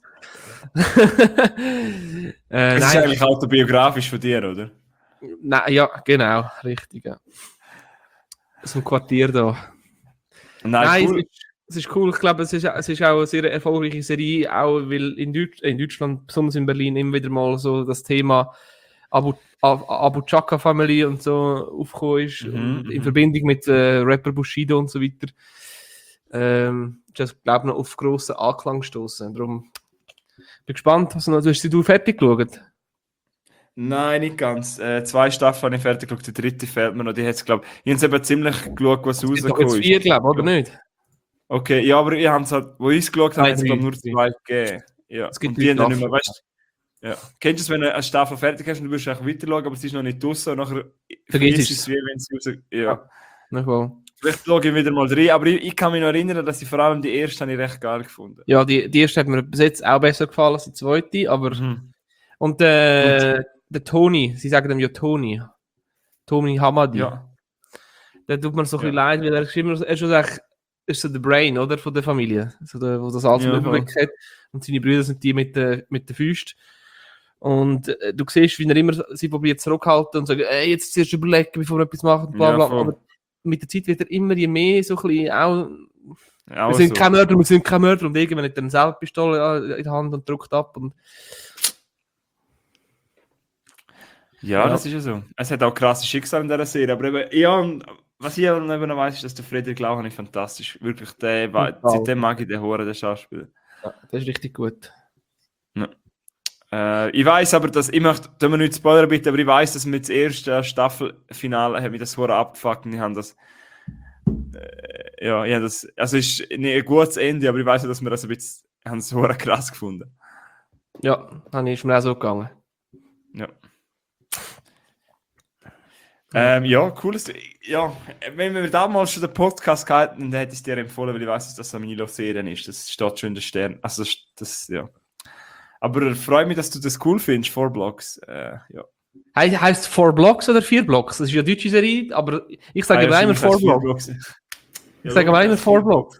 Es ist Nein, eigentlich autobiografisch von dir, oder? nein, ja, genau, richtig, ja. Aus dem Quartier da. Nein, Nein, cool. es ist cool. Ich glaube, es ist auch eine sehr erfolgreiche Serie, auch weil in Deutschland, besonders in Berlin, immer wieder mal so das Thema Abu Chaka Family und so aufgekommen ist, und in Verbindung mit Rapper Bushido und so weiter. Ist das, glaube ich, noch auf grossen Anklang gestoßen. Darum bin gespannt, was noch. Hast du fertig geschaut? Nein, nicht ganz. 2 Staffeln habe ich fertig geschaut, die dritte fehlt mir noch. Die hat's, glaub, ich habe es eben ziemlich geschaut, was Es gibt doch rausgekommen jetzt ist. 4, glaube ich, oder nicht? Okay, ja, aber ich habe es halt, wo ich es geschaut habe, Nein, hat es, glaube ich, nur 3. 2 gegeben. Ja. Es gibt Und die 3 haben dann nicht mehr, Staffeln. weißt du, ja. Kennst du es, wenn du eine Staffel fertig hast und du willst auch weiter schauen, aber es ist noch nicht draussen und nachher Vergiss vergisst es. es, wie wenn es raus... Ja. Nicht wahr? Vielleicht schaue ich wieder mal rein, aber ich kann mich noch erinnern, dass ich vor allem die erste habe ich recht geil gefunden. Ja, die erste hat mir bis jetzt auch besser gefallen als die zweite, aber... Mhm. Und der Toni, sie sagen ihm ja Toni Hamadi, Ja. der tut mir so ein Ja. bisschen leid, weil er ist immer so, er ist so, ist so der Brain, oder, von der Familie, so wo das alles im Ja, Überblick hat, und seine Brüder sind die mit den Füßen. Und du siehst, wie er immer sie probiert zurückhalten und sagt, ey, jetzt zuerst überlegen, bevor wir etwas machen, bla Ja, bla. voll. Aber mit der Zeit wird er immer je mehr so ein bisschen auch, Auch wir sind so. kein Mörder, wir sind kein Mörder, und irgendwann hat er eine Selbstpistole in der Hand und drückt ab und Ja, Ja. das ist ja so. Es hat auch krasse Schicksale in dieser Serie, aber eben, ja, und was ich eben noch weiss, ist, dass der Friedrich Lauch nicht fantastisch. Wirklich, seitdem mag ich den Horen, den Schauspieler. ja, das ist richtig gut. Ich weiss aber, dass, ich möchte, tun wir nicht spoilern bitte, aber ich weiss, dass mit dem ersten Staffelfinale hat mich das Horen abgefuckt und ich habe das, ja, ich habe das, also es ist nicht ein gutes Ende, aber ich weiss, dass wir das ein bisschen, haben das Horen krass gefunden. Ja, ist mir auch so gegangen. Ja. Ja, cooles. Ja, wenn wir damals schon den Podcast gehalten, dann hätte ich es dir empfohlen, weil ich weiß, dass das eine Milo-Serie ist. Das steht schon in den Sternen. Also, das, ja. Aber freue mich, dass du das cool findest, 4 Blocks. Ja. Heißt 4 Blocks oder 4 Blocks? Das ist ja eine deutsche Serie, aber ich sage immer 4 Blocks. Ich sage immer 4 Blocks.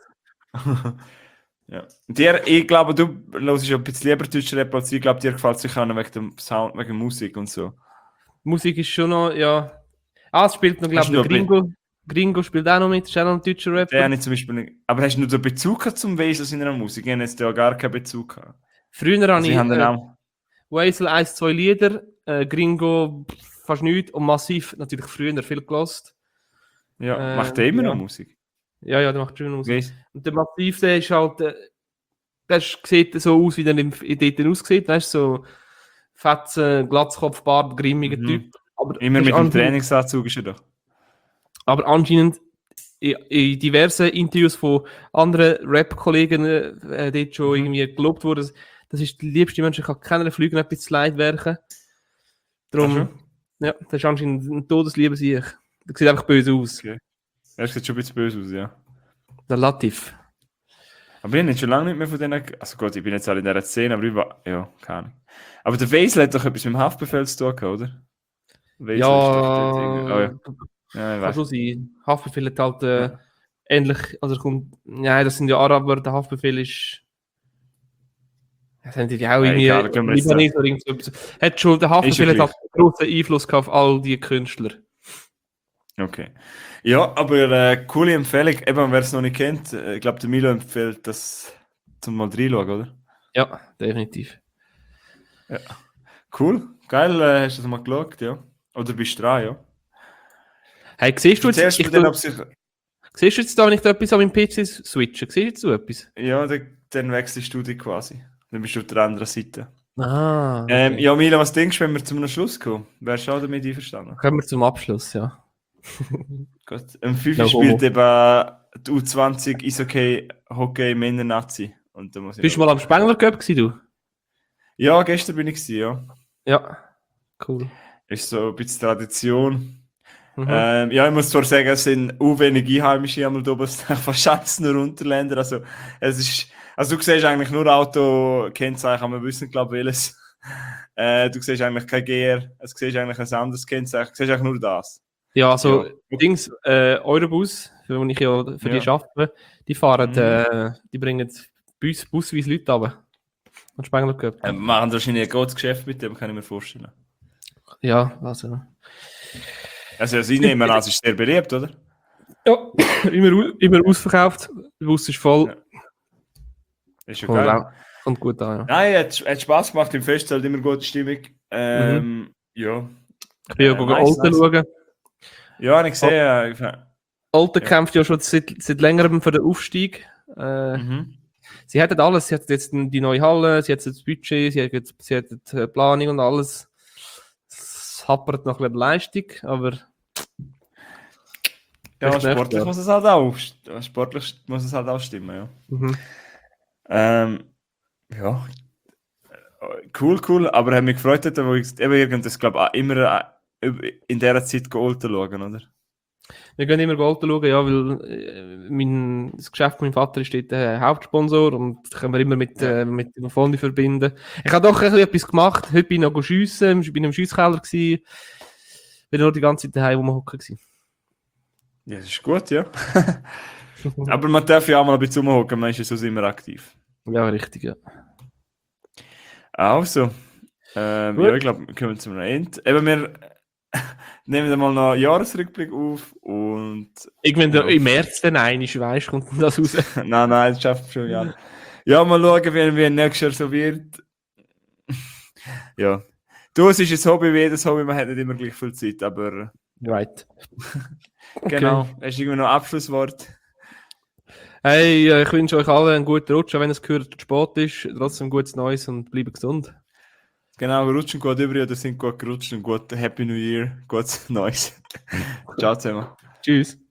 Ja. Ich glaube, du hörst ja ein bisschen lieber deutsche Rap als ich. glaube, dir gefällt es sicher auch noch wegen dem Sound, wegen Musik und so. Musik ist schon noch, ja. Es spielt noch, glaube ich, der Gringo. Gringo spielt auch noch mit, ist auch noch ein deutscher Rapper. Der habe ich zum Beispiel nicht. Aber hast du nur den Bezug zum Weisel in einer Musik? Ich habe jetzt ja gar keinen Bezug gehabt. Früher habe ich auch... Weisel 1, 2 Lieder, Gringo fast nichts und Massiv natürlich früher viel gelost. Ja, macht der immer noch Musik? Ja, der macht schon Musik. Weiss. Und der Massiv, der ist halt, der sieht so aus, wie der dort aussieht, weißt du, so Fetzen, Glatzkopf, Bart, grimmiger Typ. Aber immer mit dem Trainingsanzug ist er doch. Aber anscheinend in diversen Interviews von anderen Rap-Kollegen dort schon irgendwie gelobt wurde, das ist die liebste Mensch, ich kann keiner Flüge etwas zu leid werken. Darum, ja, das ist anscheinend ein Todesliebe sich. Der sieht einfach böse aus. Okay. Er sieht schon ein bisschen böse aus, ja. Der Latif. Aber ich bin schon lange nicht mehr von denen... Also gut, ich bin jetzt alle in dieser Szene, aber ich war... Ja, keine Ahnung. Aber der Weisel hat doch etwas mit dem Haftbefehl zu tun gehabt, oder? Ja, ja, kann schon sein. Haftbefehl hat halt ähnlich, also kommt, ja, das sind ja Araber, der Haftbefehl ist, das haben die auch irgendwie, Libanese oder irgendwas. Hat schon, der Haftbefehl hat halt einen grossen Einfluss gehabt auf all die Künstler. Okay. Ja, aber coole Empfehlung, eben, wer es noch nicht kennt, ich glaube, der Milo empfiehlt das zum mal reinschauen, oder? Ja, definitiv. Ja. Cool, geil, hast du das mal geschaut, ja? Oder bist du dran, ja? Hey, siehst du jetzt, siehst du jetzt da, wenn ich da etwas an meinem PC switche? Siehst du jetzt so etwas? Ja, dann wechselst du dich quasi. Dann bist du auf der anderen Seite. Ah. Okay. Ja, Mila, was denkst du, wenn wir zum Schluss kommen? Wärst du auch damit einverstanden? Kommen wir zum Abschluss, ja. Gut. Am 5 spielt eben die U20 Eishockey Hockey Männer-Nazi. Und da muss ich Bist du mal am Spengler Cup gewesen, du? Ja, gestern bin ich gewesen, ja. Ja, cool. Ist so ein bisschen Tradition. Mhm. Ja, ich muss zwar sagen, es sind auch wenige Einheimische einmal da oben, es sind fast alles nur Unterländer. Also, es ist, also du siehst eigentlich nur Auto-Kennzeichen, aber wir wissen, glaube ich, welches. Du siehst eigentlich kein GR, es siehst eigentlich ein anderes Kennzeichen, du siehst eigentlich nur das. Ja, also Ja. Dings, Eurobus, für den ich ja für die Ja. arbeite, die fahren, Mhm. die bringen busweise Leute runter. An Spengler Cup. Machen wahrscheinlich ein gutes Geschäft mit dem, kann ich mir vorstellen. Ja, also. Also, ja, sie nehmen an, es ist sehr beliebt, oder? Ja, immer ausverkauft. Der Bus ist voll. Ja. Ist ja Kommt, geil. auch, kommt gut an, ja. Nein, hat Spaß gemacht, im Fest halt immer gute Stimmung. Ja. Ich bin ja Olten schauen. Ja, habe ich gesehen. Olten kämpft ja schon seit längerem für den Aufstieg. Sie hätten alles. Sie hat jetzt die neue Halle, sie hat das Budget, sie hat die Planung und alles. Es hapert noch ein bisschen Leistung, aber. Ja, sportlich muss es halt auch. Sportlich muss es halt auch stimmen, ja. Mhm. Ja. Cool. Aber hat mich gefreut, wo ich eben irgendwas, glaube ich, immer in dieser Zeit Olten schauen, oder? Wir gehen immer Olten schauen, ja, weil das Geschäft von meinem Vater ist dort Hauptsponsor und können wir immer mit dem Fondi verbinden. Ich habe doch etwas gemacht. Heute bin ich noch schiessen, ich bin im Schiesskeller gewesen. Bin nur die ganze Zeit daheim rumhocken gewesen. Ja, das ist gut, ja. Aber man darf ja auch mal ein bisschen rumhocken, man ist ja sonst immer aktiv. Ja, richtig, ja. Also, ja, ich glaube, wir kommen zum Ende. Eben, wir nehmen dann mal noch einen Jahresrückblick auf und... Irgendwann im März dann einig, weißt du, kommt das raus. nein, das schafft schon ja. Ja, mal schauen, wie nächstes Jahr so wird. Ja. Du, es ist ein Hobby wie jedes Hobby, man hat nicht immer gleich viel Zeit, aber... Right. Genau. Okay. Hast du irgendwie noch ein Abschlusswort? Hey, ich wünsche euch allen einen guten Rutsch, auch wenn es gehört, Sport ist. Trotzdem gutes Neues und bleibt gesund. Genau, rutschen gut über oder sind gut gerutscht und gut Happy New Year, gutes Neues. Ciao zusammen. Tschüss.